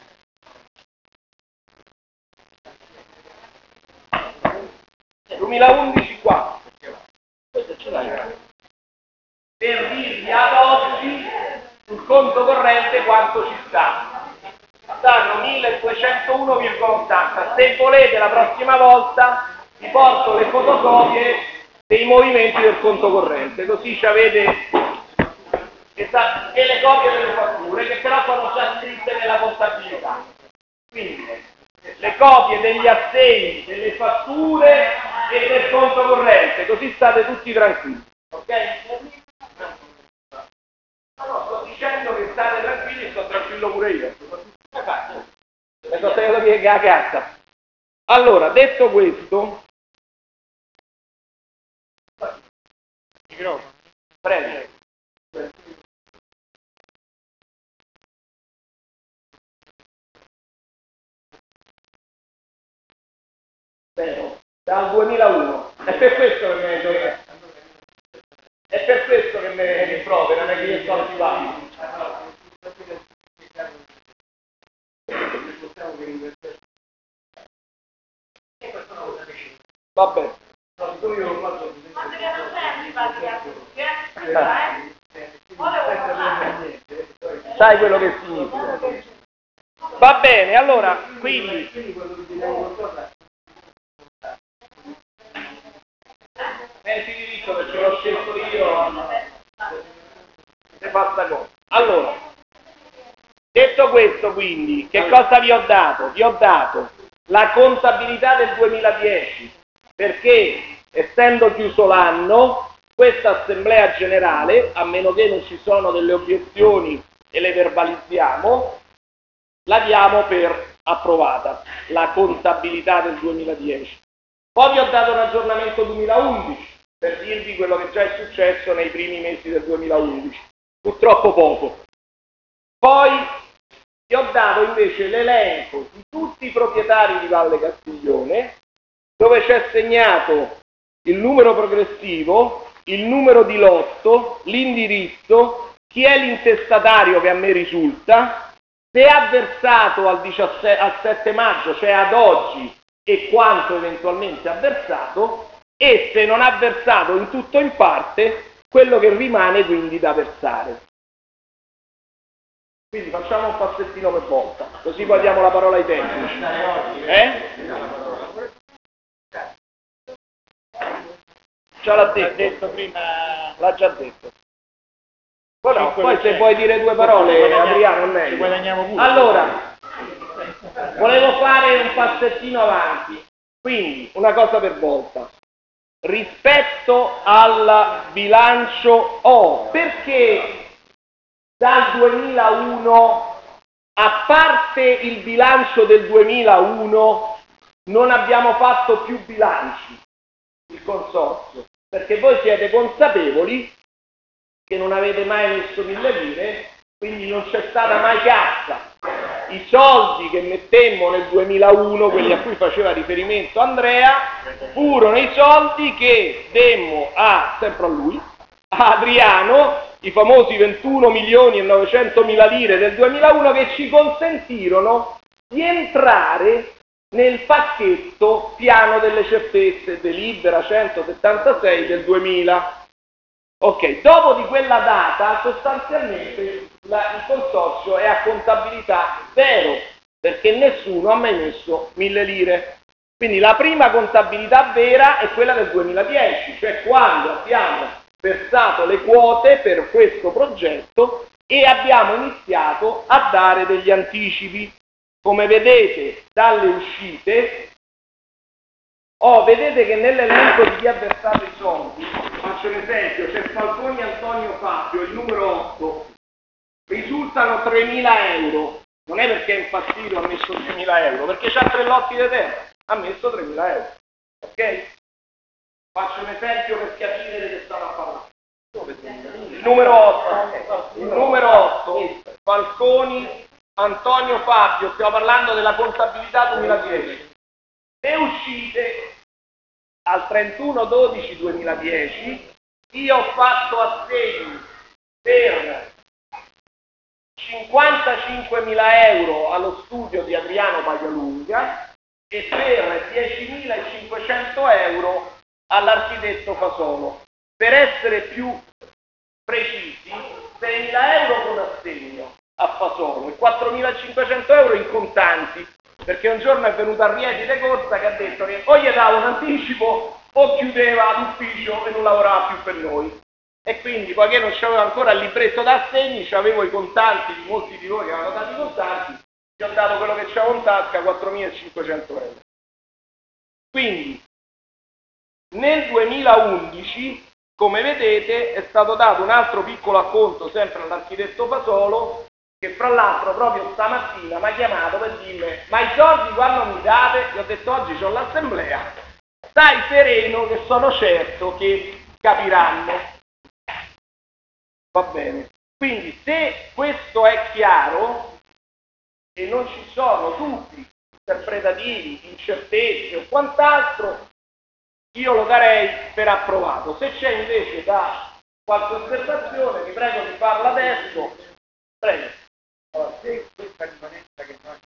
duemilaundici qua. Per dirvi ad oggi sul conto corrente quanto ci sta. Stanno milleduecentouno virgola ottanta. Se volete la prossima volta vi porto le fotocopie dei movimenti del conto corrente, così ci avete e le copie delle fatture che però sono già scritte nella contabilità. Quindi le copie degli assegni, delle fatture e del conto corrente, così state tutti tranquilli. Ok? No, sto dicendo che state tranquilli, sto tranquillo pure io. Mi sono tagliato via la carta. Allora, detto questo, microfono. Prego. Bene, dal duemilauno. È per questo che me ne È per questo che me ne proprio, non è che io sto attivando. Vabbè. Sai quello che significa? Va bene, allora, quindi senti diritto che ce l'ho scelto io e basta cosa. Allora, detto questo, quindi, che cosa vi ho dato? Vi ho dato la contabilità del duemiladieci, perché essendo chiuso l'anno, questa assemblea generale, a meno che non ci sono delle obiezioni e le verbalizziamo, la diamo per approvata, la contabilità del duemiladieci. Poi vi ho dato un aggiornamento duemilaundici, per dirvi quello che già è successo nei primi mesi del duemilaundici, purtroppo poco. Poi vi ho dato invece l'elenco di tutti i proprietari di Valle Castiglione, dove c'è segnato il numero progressivo, il numero di lotto, l'indirizzo, chi è l'intestatario che a me risulta, se ha versato al, diciassette, al sette maggio, cioè ad oggi, e quanto eventualmente ha versato, e se non ha versato in tutto o in parte, quello che rimane quindi da versare. Quindi facciamo un passettino per volta, così poi diamo la parola ai tecnici. Eh? Già l'ha detto, detto prima, l'ha già detto. Poi, no, poi se puoi dire due parole, Adriano, è meglio. Allora, volevo fare un passettino avanti, quindi una cosa per volta. Rispetto al bilancio O, perché dal duemilauno, a parte il bilancio del duemilauno, non abbiamo fatto più bilanci, il consorzio, perché voi siete consapevoli che non avete mai messo mille lire, quindi non c'è stata mai cassa. i soldi che mettemmo nel duemilauno, quelli a cui faceva riferimento Andrea, furono i soldi che demmo a, sempre a lui, a Adriano, i famosi ventuno milioni e novecentomila lire del duemilauno, che ci consentirono di entrare nel pacchetto piano delle certezze, delibera centosettantasei del duemila. Ok, dopo di quella data sostanzialmente la, il consorzio è a contabilità zero, perché nessuno ha mai messo mille lire. Quindi la prima contabilità vera è quella del duemiladieci, cioè quando abbiamo versato le quote per questo progetto e abbiamo iniziato a dare degli anticipi. Come vedete dalle uscite, oh, vedete che nell'elenco di chi ha versato i soldi, faccio un esempio, c'è Falconi Antonio Fabio, il numero otto, risultano tremila euro, non è perché è impazzito ha messo tremila euro, perché c'ha tre lotti di terra, ha messo tremila euro, ok? Faccio un esempio per capire di che stiamo a parlare. Il numero otto, il numero otto, Falconi Antonio Fabio, stiamo parlando della contabilità duemiladieci. Le uscite al trentuno dodici duemiladieci, io ho fatto assegni per cinquantacinquemila euro allo studio di Adriano Paglialunga e per diecimilacinquecento euro all'architetto Fasolo. Per essere più precisi, seimila euro con assegno a Fasolo e quattromilacinquecento euro in contanti, perché un giorno è venuto a Rieti de Corsa che ha detto che o gli dava un anticipo o chiudeva l'ufficio e non lavorava più per noi. E quindi, poiché non c'avevo ancora il libretto d'assegni, avevo i contanti di molti di voi che avevano dato i contanti, gli ho dato quello che c'avevo in tasca, quattromilacinquecento euro. Quindi, nel duemilaundici, come vedete, è stato dato un altro piccolo acconto sempre all'architetto Fasolo, che fra l'altro proprio stamattina mi ha chiamato per dirmi: ma i soldi quando mi date? Gli ho detto: oggi c'ho l'assemblea, stai sereno che sono certo che capiranno. Va bene. Quindi se questo è chiaro e non ci sono dubbi interpretativi, incertezze o quant'altro, io lo darei per approvato. Se c'è invece da qualche osservazione, vi prego di farla adesso. Prego. Allora, se questa rimanenza che noi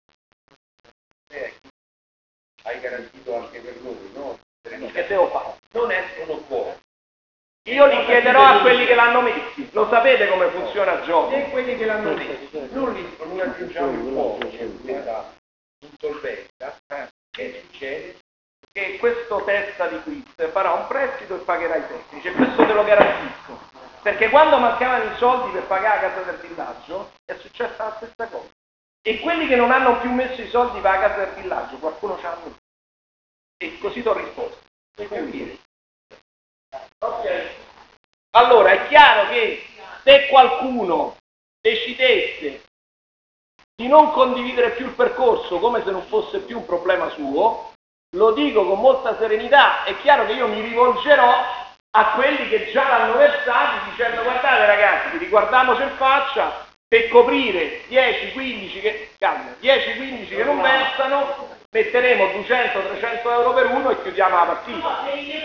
hai garantito anche per noi, no? Che devo fare? Non è solo buono. Io li chiederò a quelli che l'hanno messi. Lo sapete come funziona il gioco? Se quelli che l'hanno messi non li non aggiungiamo il buono, c'è questa insolvenza, che succede? Che questo testa di quiz farà un prestito e pagherà i tecnici, e questo te lo garantisco, perché quando mancavano i soldi per pagare la casa del villaggio è successa la stessa cosa, e quelli che non hanno più messo i soldi per la casa del villaggio qualcuno ci ha messo, e così ti ho risposto. Ok, allora è chiaro che se qualcuno decidesse di non condividere più il percorso come se non fosse più un problema suo, lo dico con molta serenità, è chiaro che io mi rivolgerò a quelli che già l'hanno versato dicendo: guardate ragazzi, riguardiamoci in faccia, per coprire dieci quindici che, dieci quindici che non versano, metteremo duecento trecento euro per uno e chiudiamo la partita.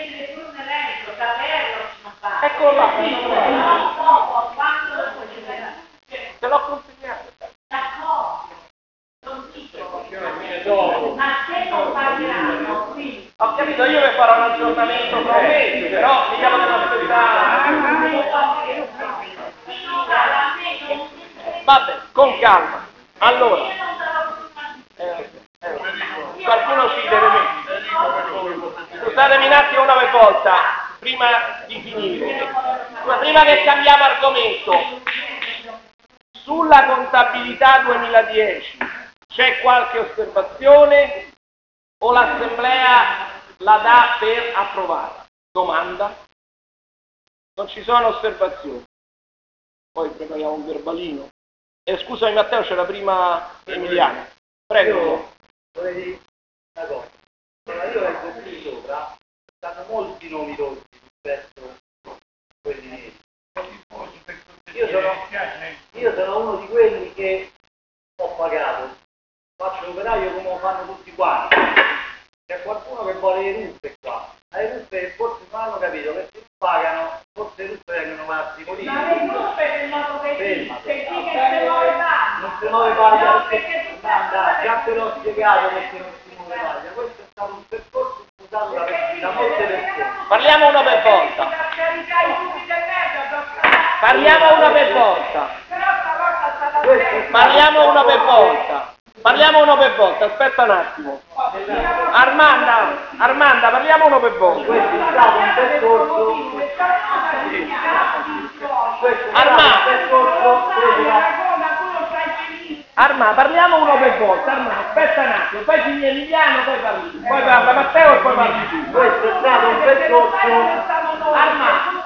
Eccolo là, te l'ho consegnato. Ma se non pagheranno, quindi... Ho capito, io vi farò un aggiornamento tra un mese, però mica lo devo aspettare. Vabbè, con calma. Allora, eh, eh, qualcuno ci deve mettere. Scusatemi un attimo una volta, prima di finire. Prima che cambiamo argomento, sulla contabilità duemiladieci c'è qualche osservazione o l'assemblea la dà per approvata? Domanda? Non ci sono osservazioni. Poi prepariamo un verbalino. Eh, scusami Matteo, c'era prima Emiliano. Prego. Io vorrei dire una cosa. Io leggo qui sopra, stanno molti nomi rossi rispetto a quelli neri. Io sono, io sono uno di quelli che ho pagato, faccio l'operaio come lo fanno tutti quanti. C'è qualcuno che vuole le ruffe qua, le ruffe forse non hanno capito perché non pagano, forse le ruffe vengono fatti così. Ma le ruffe nel modo che Fermati. che chi che se muove paglia. Non si muove paglia No, perché, perché tu guarda, già te l'ho spiegato perché non si muove paglia. Questo è stato un percorso usato da, da molte persone. Parliamo uno per volta. Parliamo uno per volta. Parliamo uno per volta. Parliamo uno per volta, aspetta un attimo. Armanda, Armanda, parliamo uno per volta. Questo è stato un percorso. Armanda, Armanda, parliamo uno per volta. Armanda, aspetta un attimo, poi finisce Emiliano, poi parli. Poi parla Matteo e poi parli tu. Questo è stato un percorso. Armanda,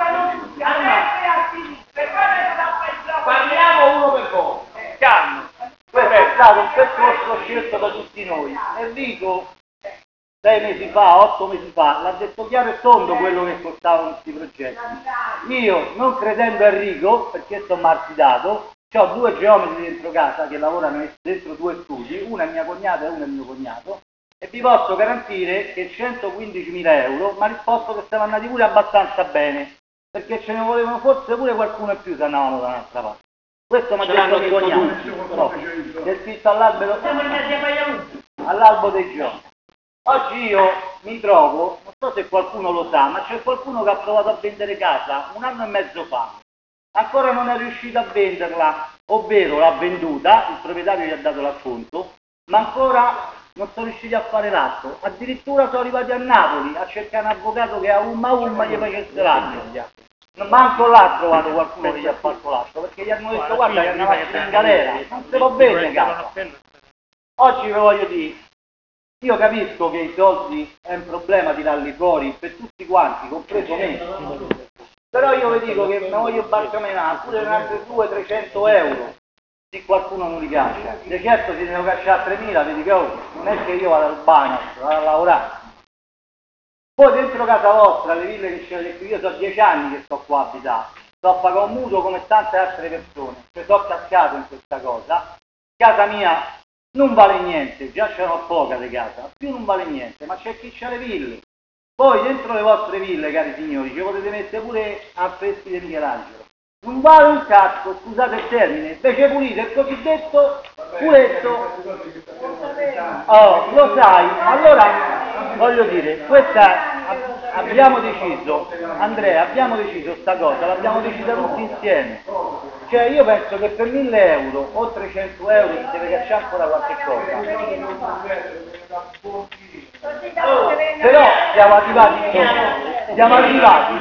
parliamo uno per volta. Calma. Questo è stato un percorso scelto da tutti noi. Enrico, sei mesi fa, otto mesi fa, l'ha detto chiaro e tondo quello che costavano questi progetti. Io, non credendo a Enrico, perché sono martidato, ho due geometri dentro casa che lavorano dentro due studi, una è mia cognata e una è mio cognato, e vi posso garantire che centoquindicimila euro mi ha risposto che siamo andati pure abbastanza bene, perché ce ne volevano forse pure qualcuno in più se andavamo da un'altra parte. Questo mi ha detto mio cognato, no, del sito all'albero, all'albo dei giorni. Oggi io mi trovo, non so se qualcuno lo sa, ma c'è qualcuno che ha provato a vendere casa un anno e mezzo fa. Ancora non è riuscito a venderla, ovvero l'ha venduta, il proprietario gli ha dato l'acconto, ma ancora non sono riusciti a fare l'atto. Addirittura sono arrivati a Napoli a cercare un avvocato che a umma umma gli facesse l'atto. Manco là ha trovato qualcuno che gli ha fatto l'atto, perché gli hanno detto guarda che andiamo in galera, non si può vendere casa. Oggi vi voglio dire, io capisco che i soldi è un problema tirarli fuori per tutti quanti, compreso me. Però io vi dico che mi voglio barcamenare pure anche duecento trecento euro se qualcuno non li caccia. Di certo se ne devo cacciare tremila, vi dico, oh, non è che io vado al bagno, vado a lavorare. Poi dentro casa vostra, le ville che c'è, io so dieci anni che sto qua a abitare, sto a pagare un mutuo come tante altre persone, che sono cascato in questa cosa. Casa mia non vale niente, già ce n'ho poca di casa, più non vale niente, ma c'è chi c'ha le ville. Poi dentro le vostre ville, cari signori, ci potete mettere pure affreschi di Michelangelo. Non vale un cazzo, scusate il termine, invece pulite il cosiddetto puletto. Oh, lo sai, allora voglio dire, questa abbiamo deciso, Andrea, abbiamo deciso sta cosa, l'abbiamo decisa tutti insieme. Cioè io penso che per mille euro o trecento euro si deve cacciare ancora qualche cosa. Oh, però siamo arrivati, siamo arrivati,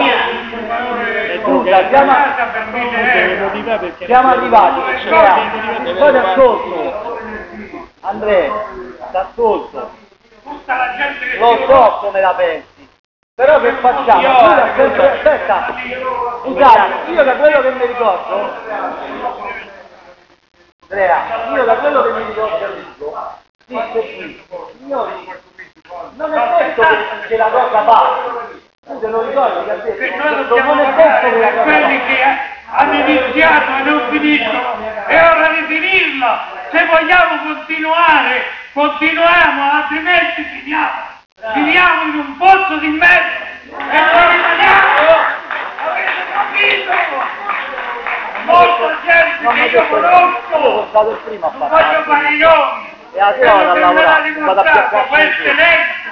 scusa, siamo, siamo arrivati, poi t'ascolto, Andrea, t'ascolto, lo so come la pensi, però che facciamo? Io sempre, aspetta, scusate, io da quello che mi ricordo, Andrea, io da quello che mi ricordo dico, disse qui, signori, non è detto che, che la cosa va, tu te lo ricordi che ha detto, che noi non è detto che la cosa quelli va. che hanno iniziato e non finiscono, è ora di finirla, se vogliamo continuare, continuiamo, altrimenti finiamo, finiamo in un pozzo di merda e non rimaniamo, avete capito? Molta gente che io conosco, Sono stato il primo a non fare. voglio fare i nomi, E la sera vado a lavorare, dimostrato vado a piazzare. questo elenco.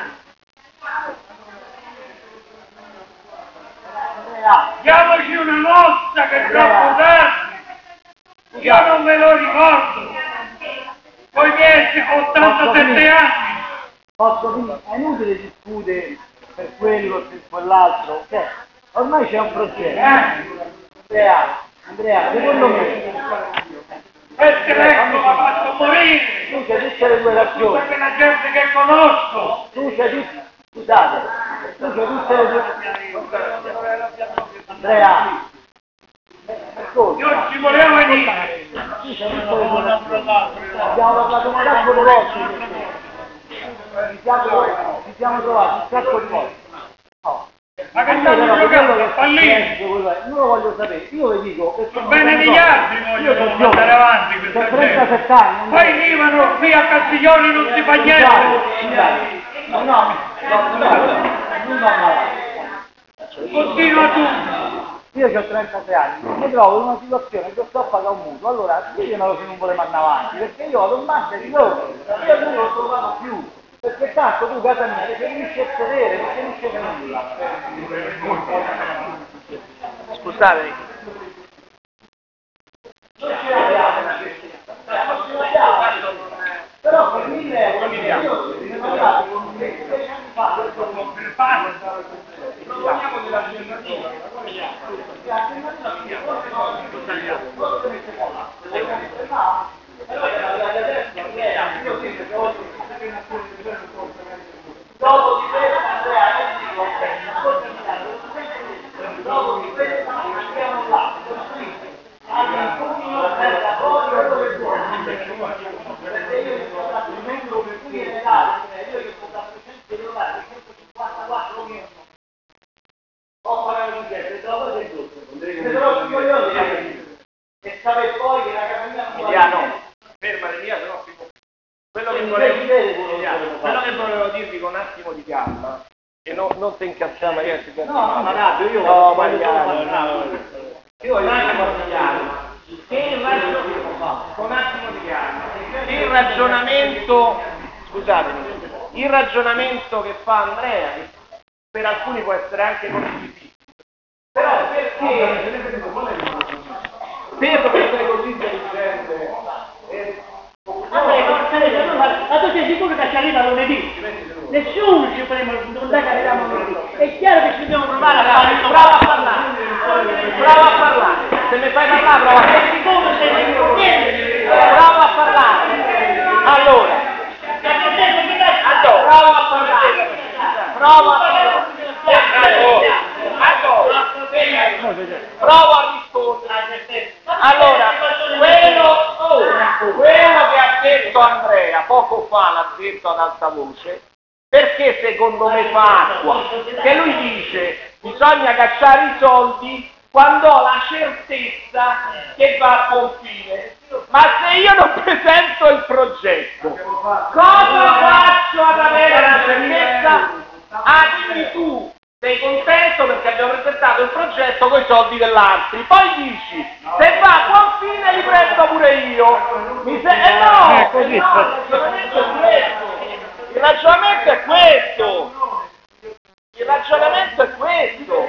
Diamoci una mossa che è troppo tardi, io non me lo ricordo, voi miei ottantasette anni, Posso finire? È inutile discutere per quello e per quell'altro, cioè, ormai c'è un progetto. Andrea, Andrea, secondo me, questo elenco mi ha fatto morire, tu c'hai tutte le tue ragioni, perché la gente che conosco, tu c'hai tutte, scusate, tu c'hai tutte le tue... Andrea, ascolta, io ci volevo venire, tu c'hai tutte le tue ragioni. Abbiamo parlato un sacco di volte, ci siamo, ci siamo trovati un sacco di volte. No. Ma che A me stanno però giocando? quello che Falliti! non lo voglio sapere, io vi dico che sono Bene miliardi vogliono andare avanti questa per gente. trentasette anni. Poi arrivano qui a Castiglioni non si fa niente. No, no, no, non va male. Continua tu. Io ho trentasei anni, mi trovo in una situazione che sto a pagare un mutuo, allora scrivemelo se non vuole mandare avanti, perché io vado in banca e di loro, io non lo so pago più, perché tanto tu casa mia ti finisci a sedere, non finisce nulla. Scusate. Però per mille euro io mi sono dato con sei anni fa, dopo di questo Andrea, io dico, dopo di questo andiamo là, perché io mi sono dato il numero per cui è legale, io gli ho dato cento dollari, centocinquantaquattro mila. Ho pagato un gesto, e dopo sei tutto. Se trovo più coglioni e sapere poi che la casa mia non Emiliano, fermati via, se no si può. Quello che volevo, quello che volevo dirvi con un attimo di calma, e no, non ti incazzare magari si no, no, ma rabbio, io no, voglio Mariano, no, io voglio un attimo di calma. Che il ragionamento, con un attimo di calma, il ragionamento, scusatemi, il ragionamento che fa Andrea, che per alcuni può essere anche condivisibile, però perché per essere così intelligente ma tu sei sicuro che ci arriva lunedì? Nessuno ci faremo non dai che arriviamo lunedì. È chiaro che ci dobbiamo provare a fare. Bravo a parlare, bravo a parlare, se mi fai parlare bravo a parlare, Come sei bravo a parlare, allora, allora, bravo a parlare, bravo a parlare, allora, provo a rispondere, allora, quello, oh, quello che ha detto Andrea poco fa l'ha detto ad alta voce, perché secondo me fa acqua, che lui dice bisogna cacciare i soldi quando ho la certezza che va a buon fine. Ma se io non presento il progetto, cosa faccio ad avere la certezza? Ah, quindi tu sei contento perché abbiamo presentato il progetto con i soldi dell'altri, poi dici se va a buon fine li prendo pure io. Mi se... Eh no, Eh, così. eh no, il ragionamento è questo. Il ragionamento è questo. Il ragionamento è questo.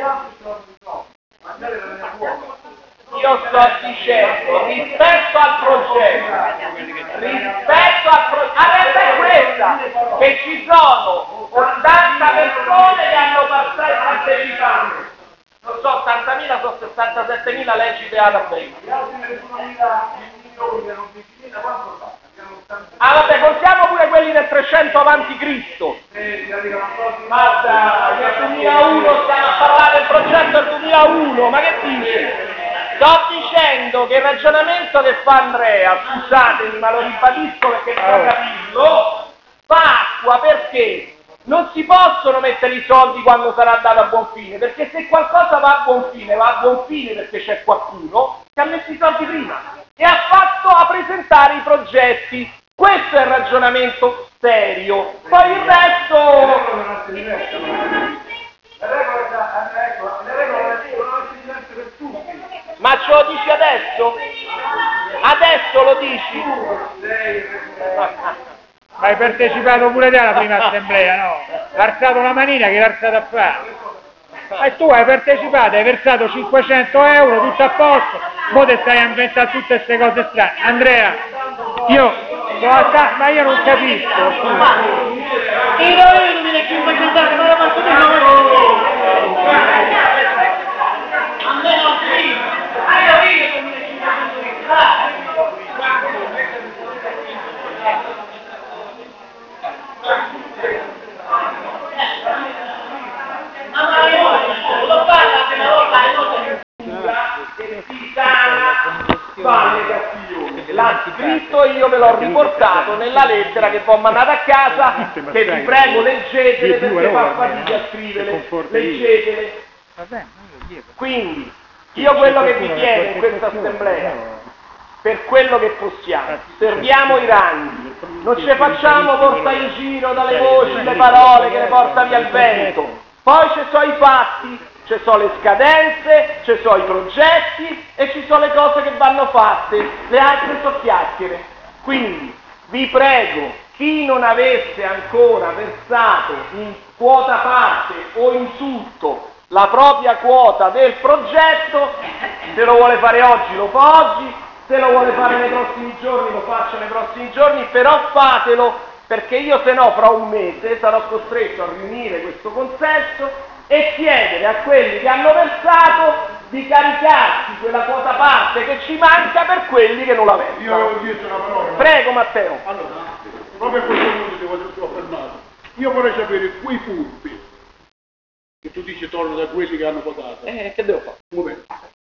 Io sto dicendo rispetto al progetto, rispetto al progetto, adesso è questa, che ci sono ottanta persone che hanno partecipato, non so, ottantamila, sono sessantasettemila leggi beata prima. Ah vabbè, contiamo pure quelli del trecento avanti Cristo. Guarda, nel duemilauno stiamo a parlare del progetto del duemilauno, ma che dici? Sto dicendo che il ragionamento che fa Andrea, scusatemi ma lo ribadisco perché non so capirlo, fa acqua perché non si possono mettere i soldi quando sarà dato a buon fine, perché se qualcosa va a buon fine, va a buon fine perché c'è qualcuno che ha messo i soldi prima e ha fatto a presentare i progetti. Questo è il ragionamento serio. Poi il resto... Ma ce lo dici adesso? Adesso lo dici? Ma hai partecipato pure te alla prima assemblea, no? Hai alzato la manina che l'hai alzata a fare. E tu hai partecipato, hai versato cinquecento euro, tutto a posto, poi ti stai a inventare tutte queste cose strane. Andrea, io, ma io non capisco. E noi non mi ne cinquecento euro, ma lo faccio di nuovo. Almeno qui. Hai capito che mi ne cinquecento euro? Ma io lo parla che la volta è che si sana, fa le castiglioni. l'ha scritto e io ve l'ho riportato nella lettera che vi ho mandato a casa, che vi prego leggetele perché fa fatica a scrivere, leggetele. Quindi, io quello che vi chiedo in questa assemblea, per quello che possiamo, serviamo i ranghi, non ci facciamo portare in giro dalle voci, le parole che le porta via il vento, poi ci sono i fatti, ci sono le scadenze, ci sono i progetti e ci sono le cose che vanno fatte, le altre sono chiacchiere. Quindi vi prego, chi non avesse ancora versato in quota parte o in tutto la propria quota del progetto, se lo vuole fare oggi lo fa oggi, se lo vuole fare nei prossimi giorni lo faccio nei prossimi giorni, però fatelo, perché io se no fra un mese sarò costretto a riunire questo consesso e chiedere a quelli che hanno versato di caricarsi quella quota parte che ci manca per quelli che non la versano. Io avevo chiesto una parola. Prego Matteo. Allora, proprio a questo punto ti voglio più affermato. Io vorrei sapere quei furbi che tu dici torno da quelli che hanno pagato. Eh, che devo fare? Un momento.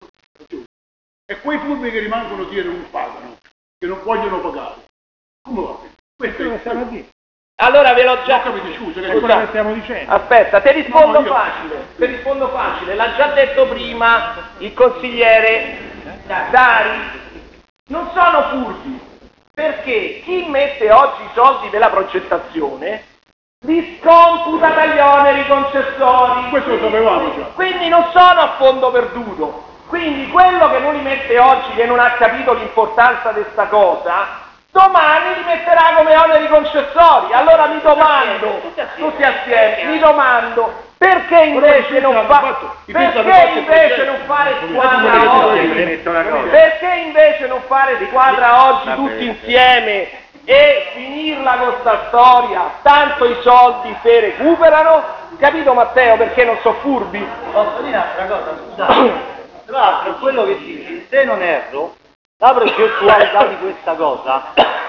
E quei furbi che rimangono dietro non pagano, che non vogliono pagare. Come va? Questo è il dire. Allora ve l'ho già... No, capito, scusa, che Quello che stiamo dicendo. Aspetta, ti rispondo No, io- facile, ti rispondo facile, l'ha già detto prima il consigliere Dari, non sono furbi, perché chi mette oggi i soldi della progettazione li scomputa dagli oneri concessori. Questo lo sapevamo già. Quindi non sono a fondo perduto. Quindi quello che non li mette oggi, che non ha capito l'importanza di sta cosa, domani li metterà come oneri concessori. Allora mi domando, tutti assieme, mi domando, perché invece non fa, perché invece non fare squadra oggi? Perché invece non fare squadra oggi tutti insieme e finirla con sta storia? Tanto i soldi si recuperano, capito Matteo? Perché non so furbi? Posso dire un'altra cosa, scusate. Tra l'altro quello che dici, se non erro, la progettualità di questa cosa,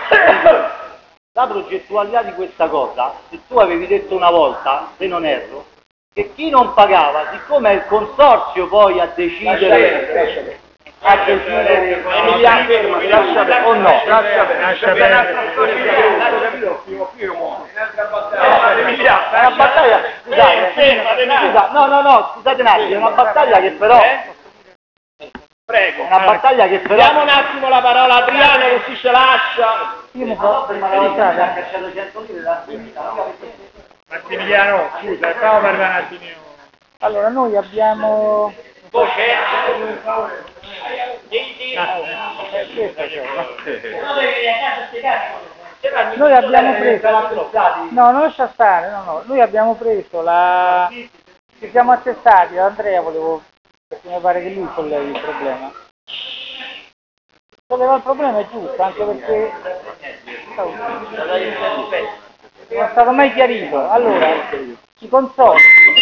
la progettualità di questa cosa, se tu avevi detto una volta, se non erro, che chi non pagava, siccome è il consorzio poi a decidere, a decidere, Emiliano, fermati, lascia perdere, o no, lascia perdere, Lascia è una perdere. Emiliano, è una battaglia, scusate, scusa, no, no, no, scusate un attimo, è una battaglia che però, è prego. una battaglia che però, Diamo un attimo la parola a Adriano così ce lascia. io mi fa prima la battaglia, che c'è cento lire da Massimiliano, scusa, stiamo parlando un attimino. Allora, noi abbiamo... Voce. Noi abbiamo preso... No, non lascia stare, no, no. Noi abbiamo preso la... Ci siamo attestati, Andrea volevo... Perché mi pare che lui sollevi il problema. Solleva il problema è giusto, anche perché... Non è stato mai chiarito. Allora, i consorzi...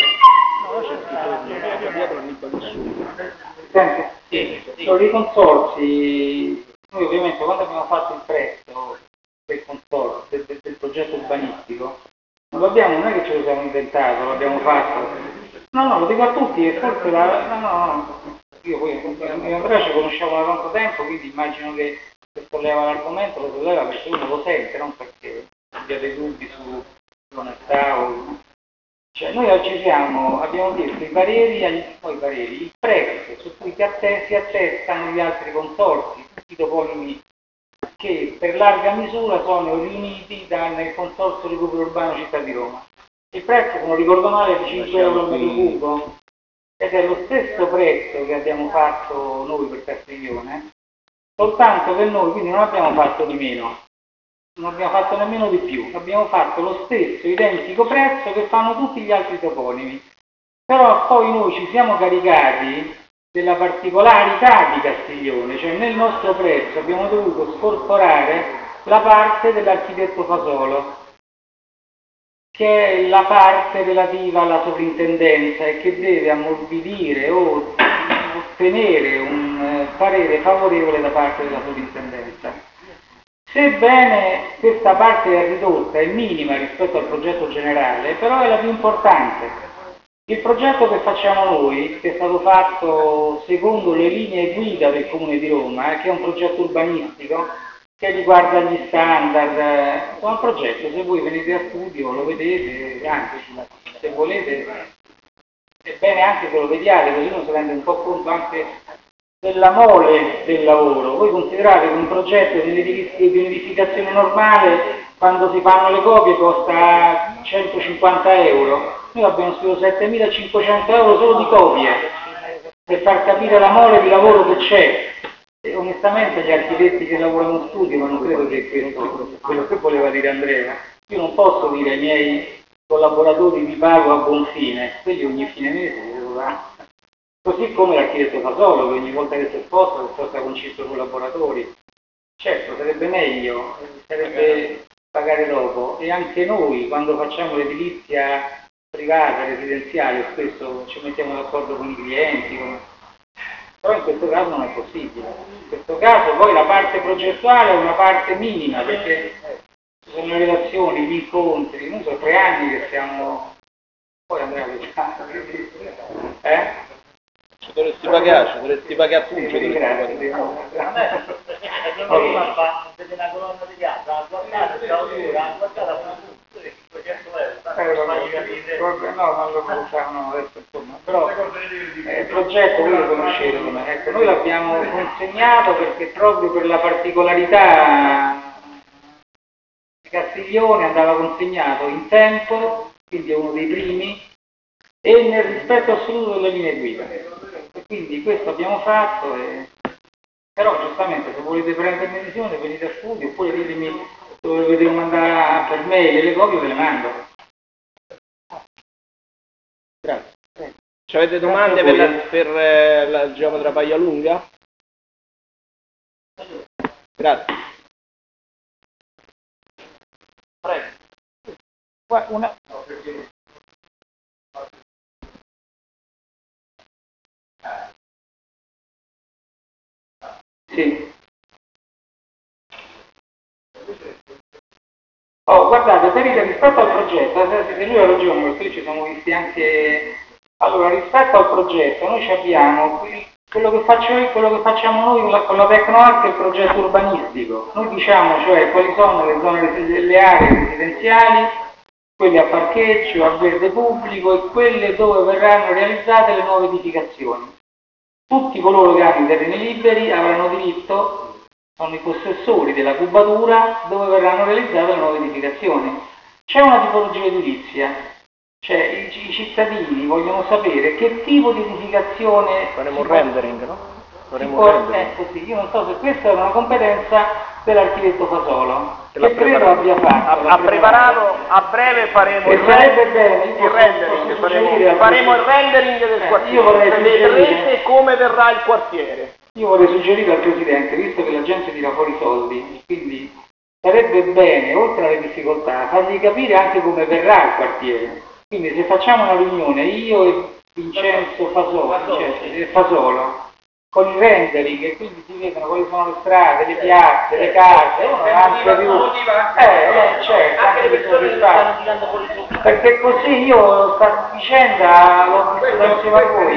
Senti, sono i consorzi, noi ovviamente quando abbiamo fatto il prezzo del consorzio, del, del, del progetto urbanistico, non lo abbiamo, non è che ce lo siamo inventato, l'abbiamo fatto. No, no, lo dico a tutti, e forse la... No, no, no. Io poi io e Andrea ci conosciamo da tanto tempo, quindi immagino che se solleva l'argomento lo solleva perché uno lo sente, non perché abbia dei dubbi su onestà o... Cioè noi oggi siamo, abbiamo detto i pareri, poi i pareri, il prezzo su cui si, atte, si attestano gli altri consorzi, tutti i toponimi che per larga misura sono riuniti da, nel consorzio recupero urbano Città di Roma. Il prezzo, se non ricordo male, è di cinque euro al metro cubo ed è lo stesso prezzo che abbiamo fatto noi per Castiglione, soltanto che noi quindi non abbiamo fatto di meno. Non abbiamo fatto nemmeno di più, abbiamo fatto lo stesso identico prezzo che fanno tutti gli altri toponimi, però poi noi ci siamo caricati della particolarità di Castiglione, cioè nel nostro prezzo abbiamo dovuto scorporare la parte dell'architetto Fasolo, che è la parte relativa alla sovrintendenza e che deve ammorbidire o ottenere un parere favorevole da parte della sovrintendenza. Sebbene questa parte è ridotta, è minima rispetto al progetto generale, però è la più importante, Il progetto che facciamo noi, che è stato fatto secondo le linee guida del Comune di Roma, eh, che è un progetto urbanistico, che riguarda gli standard, eh, è un progetto, se voi venite a studio lo vedete, anche se volete, è bene anche che lo vediate, così uno si rende un po' conto anche della mole del lavoro. Voi considerate che un progetto di edificazione normale, quando si fanno le copie, costa centocinquanta euro. Noi abbiamo speso settemilacinquecento euro solo di copie, per far capire la mole di lavoro che c'è. E onestamente gli architetti che lavorano in studio, ma non credo che questo quello che voleva dire Andrea, io non posso dire ai miei collaboratori vi pago a buon fine, quelli ogni fine mese li devo dare. Così come l'architetto Fasolo, che ogni volta che si sposta, si sposta con cinque collaboratori. Certo, sarebbe meglio, sarebbe pagare dopo, e anche noi quando facciamo l'edilizia privata, residenziale, spesso ci mettiamo d'accordo con i clienti, con... però in questo caso non è possibile. In questo caso poi la parte progettuale è una parte minima, perché ci sono le relazioni, gli incontri, noi sono tre anni che siamo... Poi andrà a vedere, eh? Ci dovresti pagare, ci dovresti pagare tu, ci dovresti Grazie. Prima fa una colonna di gas, la guardata, la guardata, la no, non lo conosciamo adesso, insomma, però eh, il progetto voi lo conoscete come, ecco, noi l'abbiamo consegnato perché proprio per la particolarità di Castiglione andava consegnato in tempo, quindi è uno dei primi, e nel rispetto assoluto delle linee guida. E quindi questo abbiamo fatto, e... però giustamente se volete prenderne visione venite a studio, oppure ditemi dove vi devo mandare per mail le copie, ve le mando. Grazie. Ci avete domande per, la, per eh, la geometra Paglialunga? Grazie. Prego. Una... Sì. Oh, guardate, per il rispetto al progetto, se lui ha ragione, perché ci siamo visti anche... Allora, rispetto al progetto, noi ci abbiamo quello che, faccio, quello che facciamo noi con la, con la TecnoArt è il progetto urbanistico. Noi diciamo, cioè, quali sono le zone, le aree residenziali, quelle a parcheggio, a verde pubblico e quelle dove verranno realizzate le nuove edificazioni. Tutti coloro che hanno i terreni liberi avranno diritto, sono i possessori della cubatura dove verranno realizzate le nuove edificazioni. C'è una tipologia edilizia, cioè i, i cittadini vogliono sapere che tipo di edificazione... Faremo un rendering, no? Faremo può, un rendering. Ecco sì, io non so se questa è una competenza dell'architetto Fasolo, Che che credo abbia fatto. Ha, ha preparato, a breve faremo e il, sarebbe bene, il rendering, faremo, faremo il rendering del eh, quartiere, io vorrei vedrete come verrà il quartiere. Io vorrei suggerire al Presidente, visto che la gente tira fuori i soldi, quindi sarebbe bene, oltre alle difficoltà, fargli capire anche come verrà il quartiere. Quindi se facciamo una riunione, io e Vincenzo Fasolo, Vincenzo, Fasolo con i rendering, e quindi si vedono quali sono le strade, le piazze, le case, uno anche più... Eh, eh, certo, anche le persone che stanno tirando fuori i soldi. Perché così io sta vicenda l'ho vissuta insieme a voi.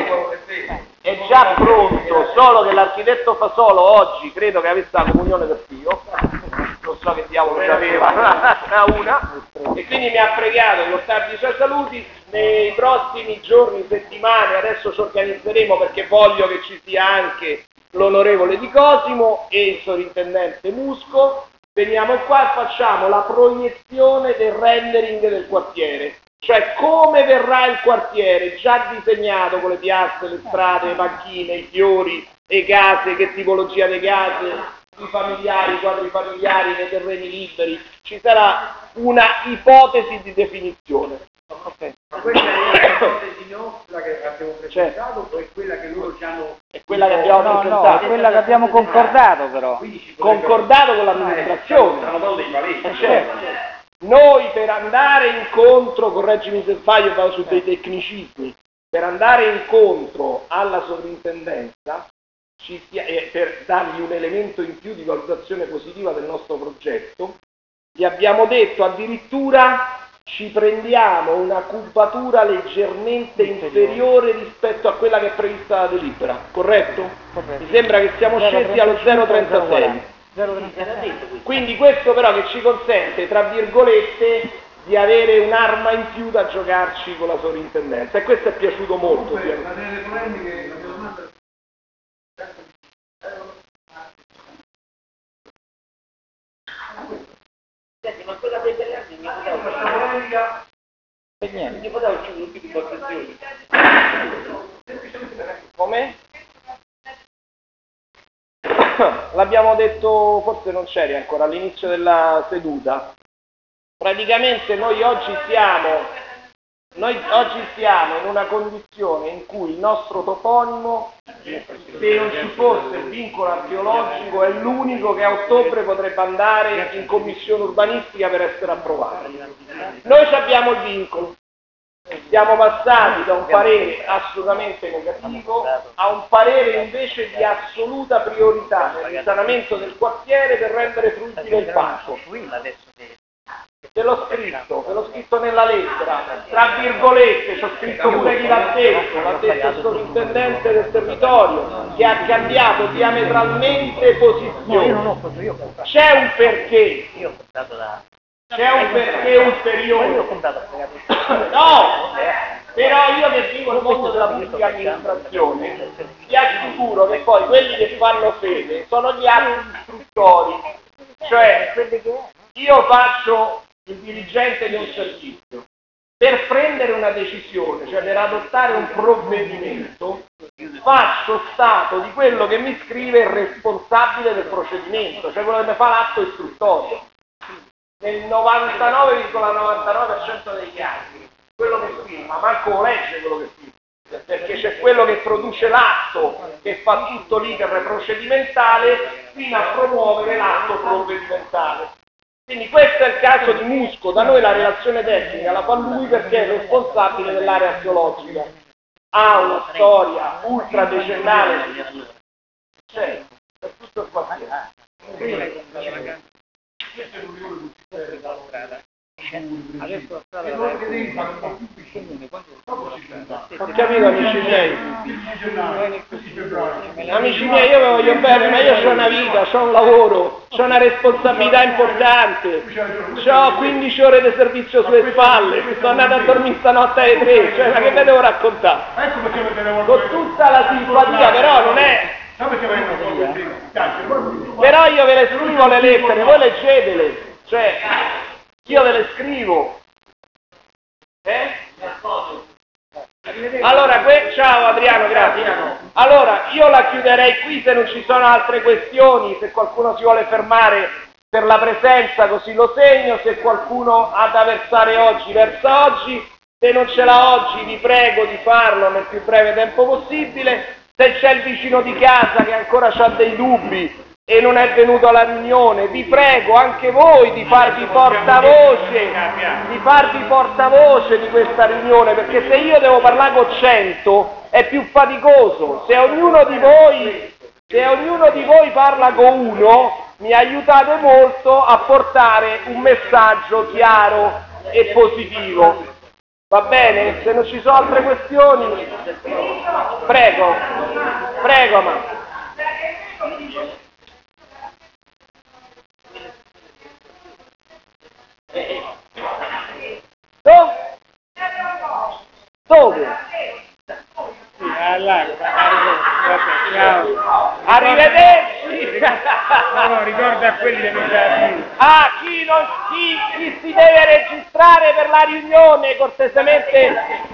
È già pronto, solo che l'architetto Fasolo oggi credo che avesse la comunione del figlio, non so che diavolo ci aveva, una, e quindi mi ha pregato di portarvi i suoi saluti. Nei prossimi giorni, settimane, adesso ci organizzeremo perché voglio che ci sia anche l'onorevole Di Cosimo e il sovrintendente Musco. Veniamo qua e facciamo la proiezione del rendering del quartiere. Cioè come verrà il quartiere, già disegnato con le piazze, le strade, le panchine, i fiori, le case, che tipologia di case, i familiari, i quadrifamiliari, nei terreni liberi. Ci sarà una ipotesi di definizione. Okay. Ma questa è l'ipotesi nostra che abbiamo presentato, o è quella che loro ci hanno... È quella che abbiamo no, presentato. No, quella che abbiamo concordato però. Concordato con l'amministrazione. Eh, certo. Noi per andare incontro, correggimi se sbaglio, vado su dei tecnicismi, per andare incontro alla sovrintendenza, ci sia, eh, per dargli un elemento in più di valutazione positiva del nostro progetto, gli abbiamo detto addirittura ci prendiamo una cubatura leggermente inferiore rispetto a quella che è prevista dalla delibera, corretto? corretto. Mi sembra che siamo scesi allo zero virgola trentasei. Quindi questo però che ci consente, tra virgolette, di avere un'arma in più da giocarci con la sovrintendenza, e questo è piaciuto molto. Senti, ma quella dei pellegrini mi poteva e niente, mi poteva uscire tutti i portazioni. Come? L'abbiamo detto, forse non c'eri ancora all'inizio della seduta. Praticamente noi oggi siamo noi oggi siamo in una condizione in cui il nostro toponimo, se non ci fosse il vincolo archeologico, è l'unico che a ottobre potrebbe andare in commissione urbanistica per essere approvato. Noi abbiamo il vincolo, siamo passati da un parere assolutamente negativo a un parere invece di assoluta priorità nel risanamento del quartiere per rendere fruibile il parco. Te l'ho scritto, te l'ho scritto nella lettera, tra virgolette, ci ho scritto pure chi l'ha detto, l'ha detto il sovrintendente del territorio, che ha cambiato diametralmente posizione. C'è un perché, c'è un perché ulteriore. No, però io che vivo nel mondo della pubblica amministrazione, vi assicuro che poi quelli che fanno fede sono gli atti istruttori, cioè io faccio il dirigente di un servizio, per prendere una decisione, cioè per adottare un provvedimento, faccio stato di quello che mi scrive il responsabile del procedimento, cioè quello che mi fa l'atto istruttorio. Nel novantanove virgola novantanove per cento dei casi, quello che firma, manco lo legge quello che firma, perché c'è quello che produce l'atto, che fa tutto l'iter procedimentale, fino a promuovere l'atto provvedimentale. Quindi questo è il caso di Musco, da noi la relazione tecnica la fa lui perché è responsabile dell'area archeologica. Ha una storia ultra decennale, cioè, è tutto il quartiere. Adesso la strada la ho capito, amici miei. Amici miei, io vi voglio bene, ma io ho una vita, ho un lavoro, ho una responsabilità importante, ho quindici ore di servizio sulle spalle, sono andato a dormire stanotte alle tre, cioè ma che ve devo raccontare? Con tutta la simpatia, però non è... Però io ve le scrivo le lettere, voi leggetele, cioè io ve le scrivo. Eh? Allora, que- ciao Adriano, grazie. Allora, io la chiuderei qui se non ci sono altre questioni, se qualcuno si vuole fermare per la presenza così lo segno, se qualcuno ha da versare oggi versa oggi, se non ce l'ha oggi vi prego di farlo nel più breve tempo possibile, se c'è il vicino di casa che ancora ha dei dubbi e non è venuto alla riunione, vi prego anche voi di farvi portavoce, di farvi portavoce di questa riunione, perché se io devo parlare con cento è più faticoso, se ognuno di voi, se ognuno di voi parla con uno, mi aiutate molto a portare un messaggio chiaro e positivo. Va bene? Se non ci sono altre questioni, prego, prego ma. Dove? Dove? Arrivederci! No, no, ricorda a quelli che non c'è. Ah, chi, non, chi, chi si deve registrare per la riunione cortesemente